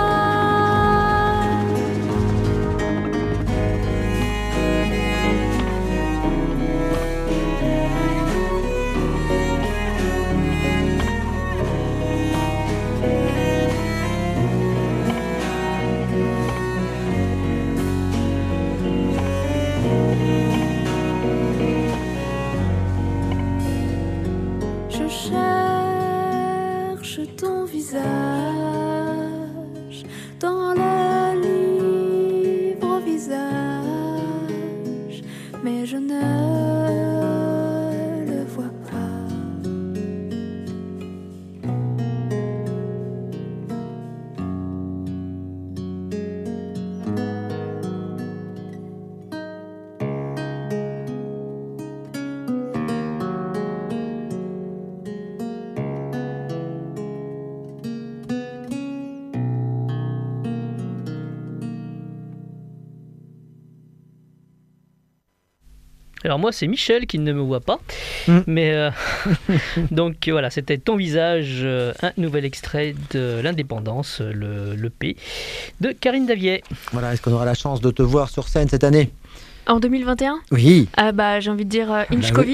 Je cherche ton visage dans le livre au visage, mais je ne le vois pas. Alors moi c'est Michel qui ne me voit pas, Mm. mais euh, donc voilà, c'était Ton visage, euh, un nouvel extrait de l'Indépendance, le, le P de Karine Davier. Voilà, est-ce qu'on aura la chance de te voir sur scène cette année? En deux mille vingt et un Oui. Ah bah j'ai envie de dire euh, inch Bah oui. Covid.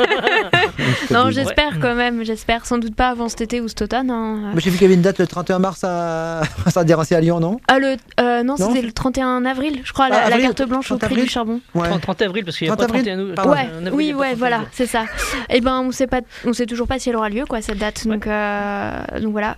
Non, Covid. j'espère quand même, j'espère sans doute pas avant cet été ou cet automne. hein. Mais j'ai vu qu'il y avait une date le trente et un mars à, à Saint-Dérancier à Lyon, non? Ah le euh, non, Non c'était le trente et un avril, je crois, la, Ah, la avril, carte blanche au trente prix avril. du charbon. Ouais. trente, trente avril parce qu'il n'y a trente pas avril, trente et un août. pardon. Ouais, En avril, il y oui, a pas ouais, trente et un voilà, août. c'est ça. Et ben, on sait pas, on sait toujours pas si elle aura lieu, quoi, cette date. Donc, euh, donc voilà.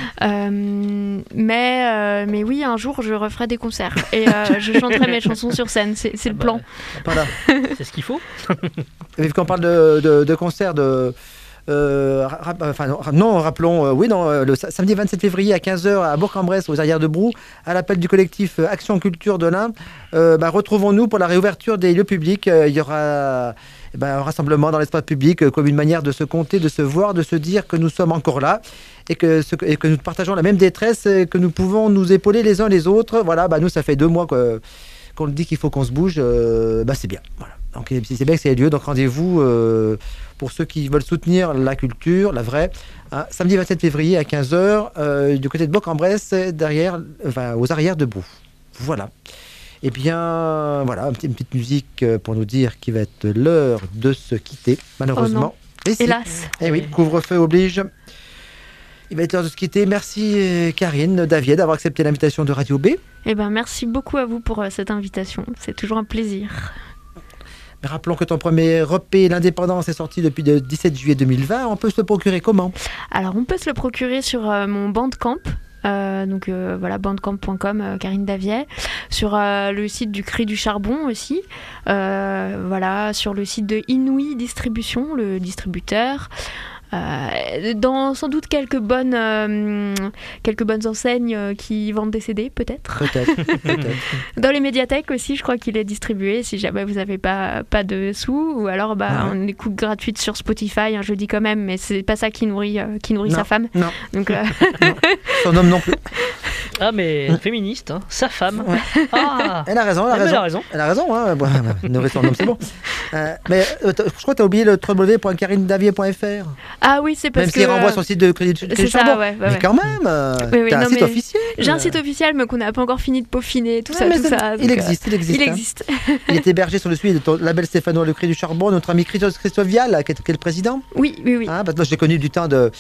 Euh, mais, euh, mais oui, un jour, je referai des concerts et euh, je chanterai mes chansons sur scène. C'est, c'est le Ah bah, plan. Voilà. C'est ce qu'il faut. Et vu qu'on parle de, de, de concert, de. Euh, rap- enfin, non, non, rappelons, euh, oui, non, euh, le sa- samedi vingt-sept février à quinze heures à Bourg-en-Bresse, aux Arrières de Brou, à l'appel du collectif euh, Action Culture de l'Ain, euh, bah, retrouvons-nous pour la réouverture des lieux publics. Euh, il y aura eh ben, un rassemblement dans l'espace public euh, comme une manière de se compter, de se voir, de se dire que nous sommes encore là et que, ce, et que nous partageons la même détresse et que nous pouvons nous épauler les uns les autres. Voilà, bah, nous, ça fait deux mois que, qu'on dit qu'il faut qu'on se bouge, euh, bah, c'est bien. Voilà. Donc c'est bien que c'est lieu, donc rendez-vous euh, pour ceux qui veulent soutenir la culture, la vraie, hein, samedi vingt-sept février à quinze heures, euh, du côté de Bourg-en-Bresse, derrière, enfin, aux Arrières de Brou. Voilà. Et bien, voilà, une petite, une petite musique euh, pour nous dire qu'il va être l'heure de se quitter, malheureusement. Et si. Hélas. Eh oui, couvre-feu oblige. Il va être l'heure de se quitter. Merci euh, Karine Davier d'avoir accepté l'invitation de Radio B. Et ben, merci beaucoup à vous pour euh, cette invitation. C'est toujours un plaisir. Rappelons que ton premier E P, l'Indépendance, est sorti depuis le dix-sept juillet deux mille vingt. On peut se le procurer comment? Alors, on peut se le procurer sur euh, mon Bandcamp. Euh, donc euh, voilà, bandcamp point com, euh, Karine Davier. Sur euh, le site du Cri du Charbon aussi. Euh, voilà, sur le site de Inouï Distribution, le distributeur. Euh, dans sans doute quelques bonnes, euh, quelques bonnes enseignes euh, qui vendent des C D, peut-être. Peut-être, peut-être. Dans les médiathèques aussi, je crois qu'il est distribué si jamais vous n'avez pas, pas de sous. Ou alors, bah, Ouais. on écoute gratuite sur Spotify, hein, je dis quand même, mais c'est pas ça qui nourrit, euh, qui nourrit Non. sa femme. Non, Donc, euh, son homme non plus. Ah mais féministe, hein, sa femme. Ouais. Ah, Elle a raison, elle a Eh ben, raison. elle a raison. Elle a raison, hein. Bon, nourrir son homme, c'est bon. Euh, mais euh, t'as- je crois que tu as oublié le w w w point karine davier point f r. ah oui, c'est parce Même que. s'il renvoie son site de crédit de c'est ça, charbon. ouais, ouais, mais ouais. quand même, euh, Oui, oui, t'as un non, site mais officiel. J'ai un site officiel, mais qu'on n'a pas encore fini de peaufiner, tout Ouais, ça, mais tout c'est- ça. Il donc, euh, existe, il existe. Il hein. existe. Il est hébergé sur le site de ton label Stéphano, le Cri du Charbon, notre ami Christophe, Christophe Vial, qui est, qui est le président. Oui, oui, oui. Hein, parce que moi, je l'ai connu du temps de,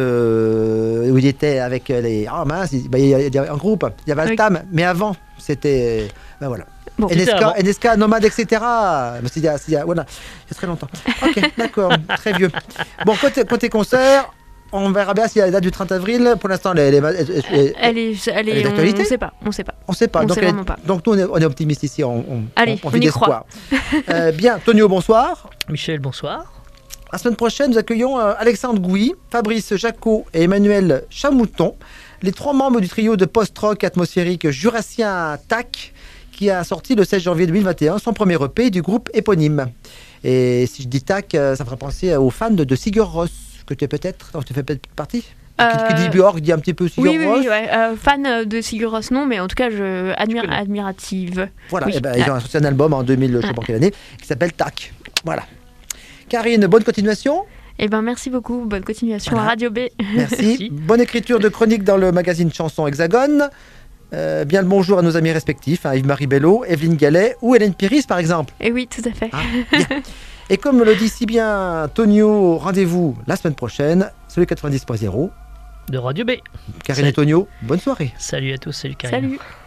de, où il était avec les. Ah mince, il, bah, il y a- il y avait un groupe, il y avait Oui. Altam, mais avant, c'était. Ben voilà. Bon. C'était N S K, avant. N S K, Nomade, et cetera. Mais c'est il y a- c'est il y a- voilà, c'est très longtemps. Ok, d'accord, très vieux. Bon, côté, côté concert, on verra bien s'il y a la date du trente avril. Pour l'instant, elle est. Elle est- elle est- Elle est, elle est est, on, d'actualité on sait pas, on sait pas. on ne sait pas. on donc, sait elle est- vraiment pas. donc nous, on est, on est optimistes ici. On, on, Allez, on, on vit y d'espoir. Euh, bien, Tonio, bonsoir. Michel, bonsoir. La semaine prochaine, nous accueillons euh, Alexandre Gouy, Fabrice Jacot et Emmanuel Chamouton, les trois membres du trio de post-rock atmosphérique jurassien T A C, qui a sorti le seize janvier deux mille vingt et un son premier E P du groupe éponyme. Et si je dis T A C, euh, ça me ferait penser aux fans de, de Sigur Rós, que tu es peut-être, non, tu fais peut-être partie. Qui, qui dit Euh, Björk dit un petit peu Sigur Oui, oui, Rós. oui, ouais. Euh, fan de Sigur Rós, non, mais en tout cas, je admire, Je connais. admirative. Voilà, Oui. eh ben, ils ont sorti un album en deux mille, je ne sais pas quelle année, qui s'appelle T A C. Voilà. Karine, bonne continuation. Eh ben, merci beaucoup. Bonne continuation Voilà. à Radio B. Merci. Merci. Bonne écriture de chronique dans le magazine Chanson Hexagone. Euh, bien le bonjour à nos amis respectifs, hein, Yves-Marie Bello, Evelyne Gallet ou Hélène Piris par exemple. Et oui, tout à fait. Ah, bien. Et comme le dit si bien Tonio, rendez-vous la semaine prochaine sur le quatre-vingt-dix point zéro. De Radio B. Karine Salut. et Tonio, bonne soirée. Salut à tous, salut Karine. Salut.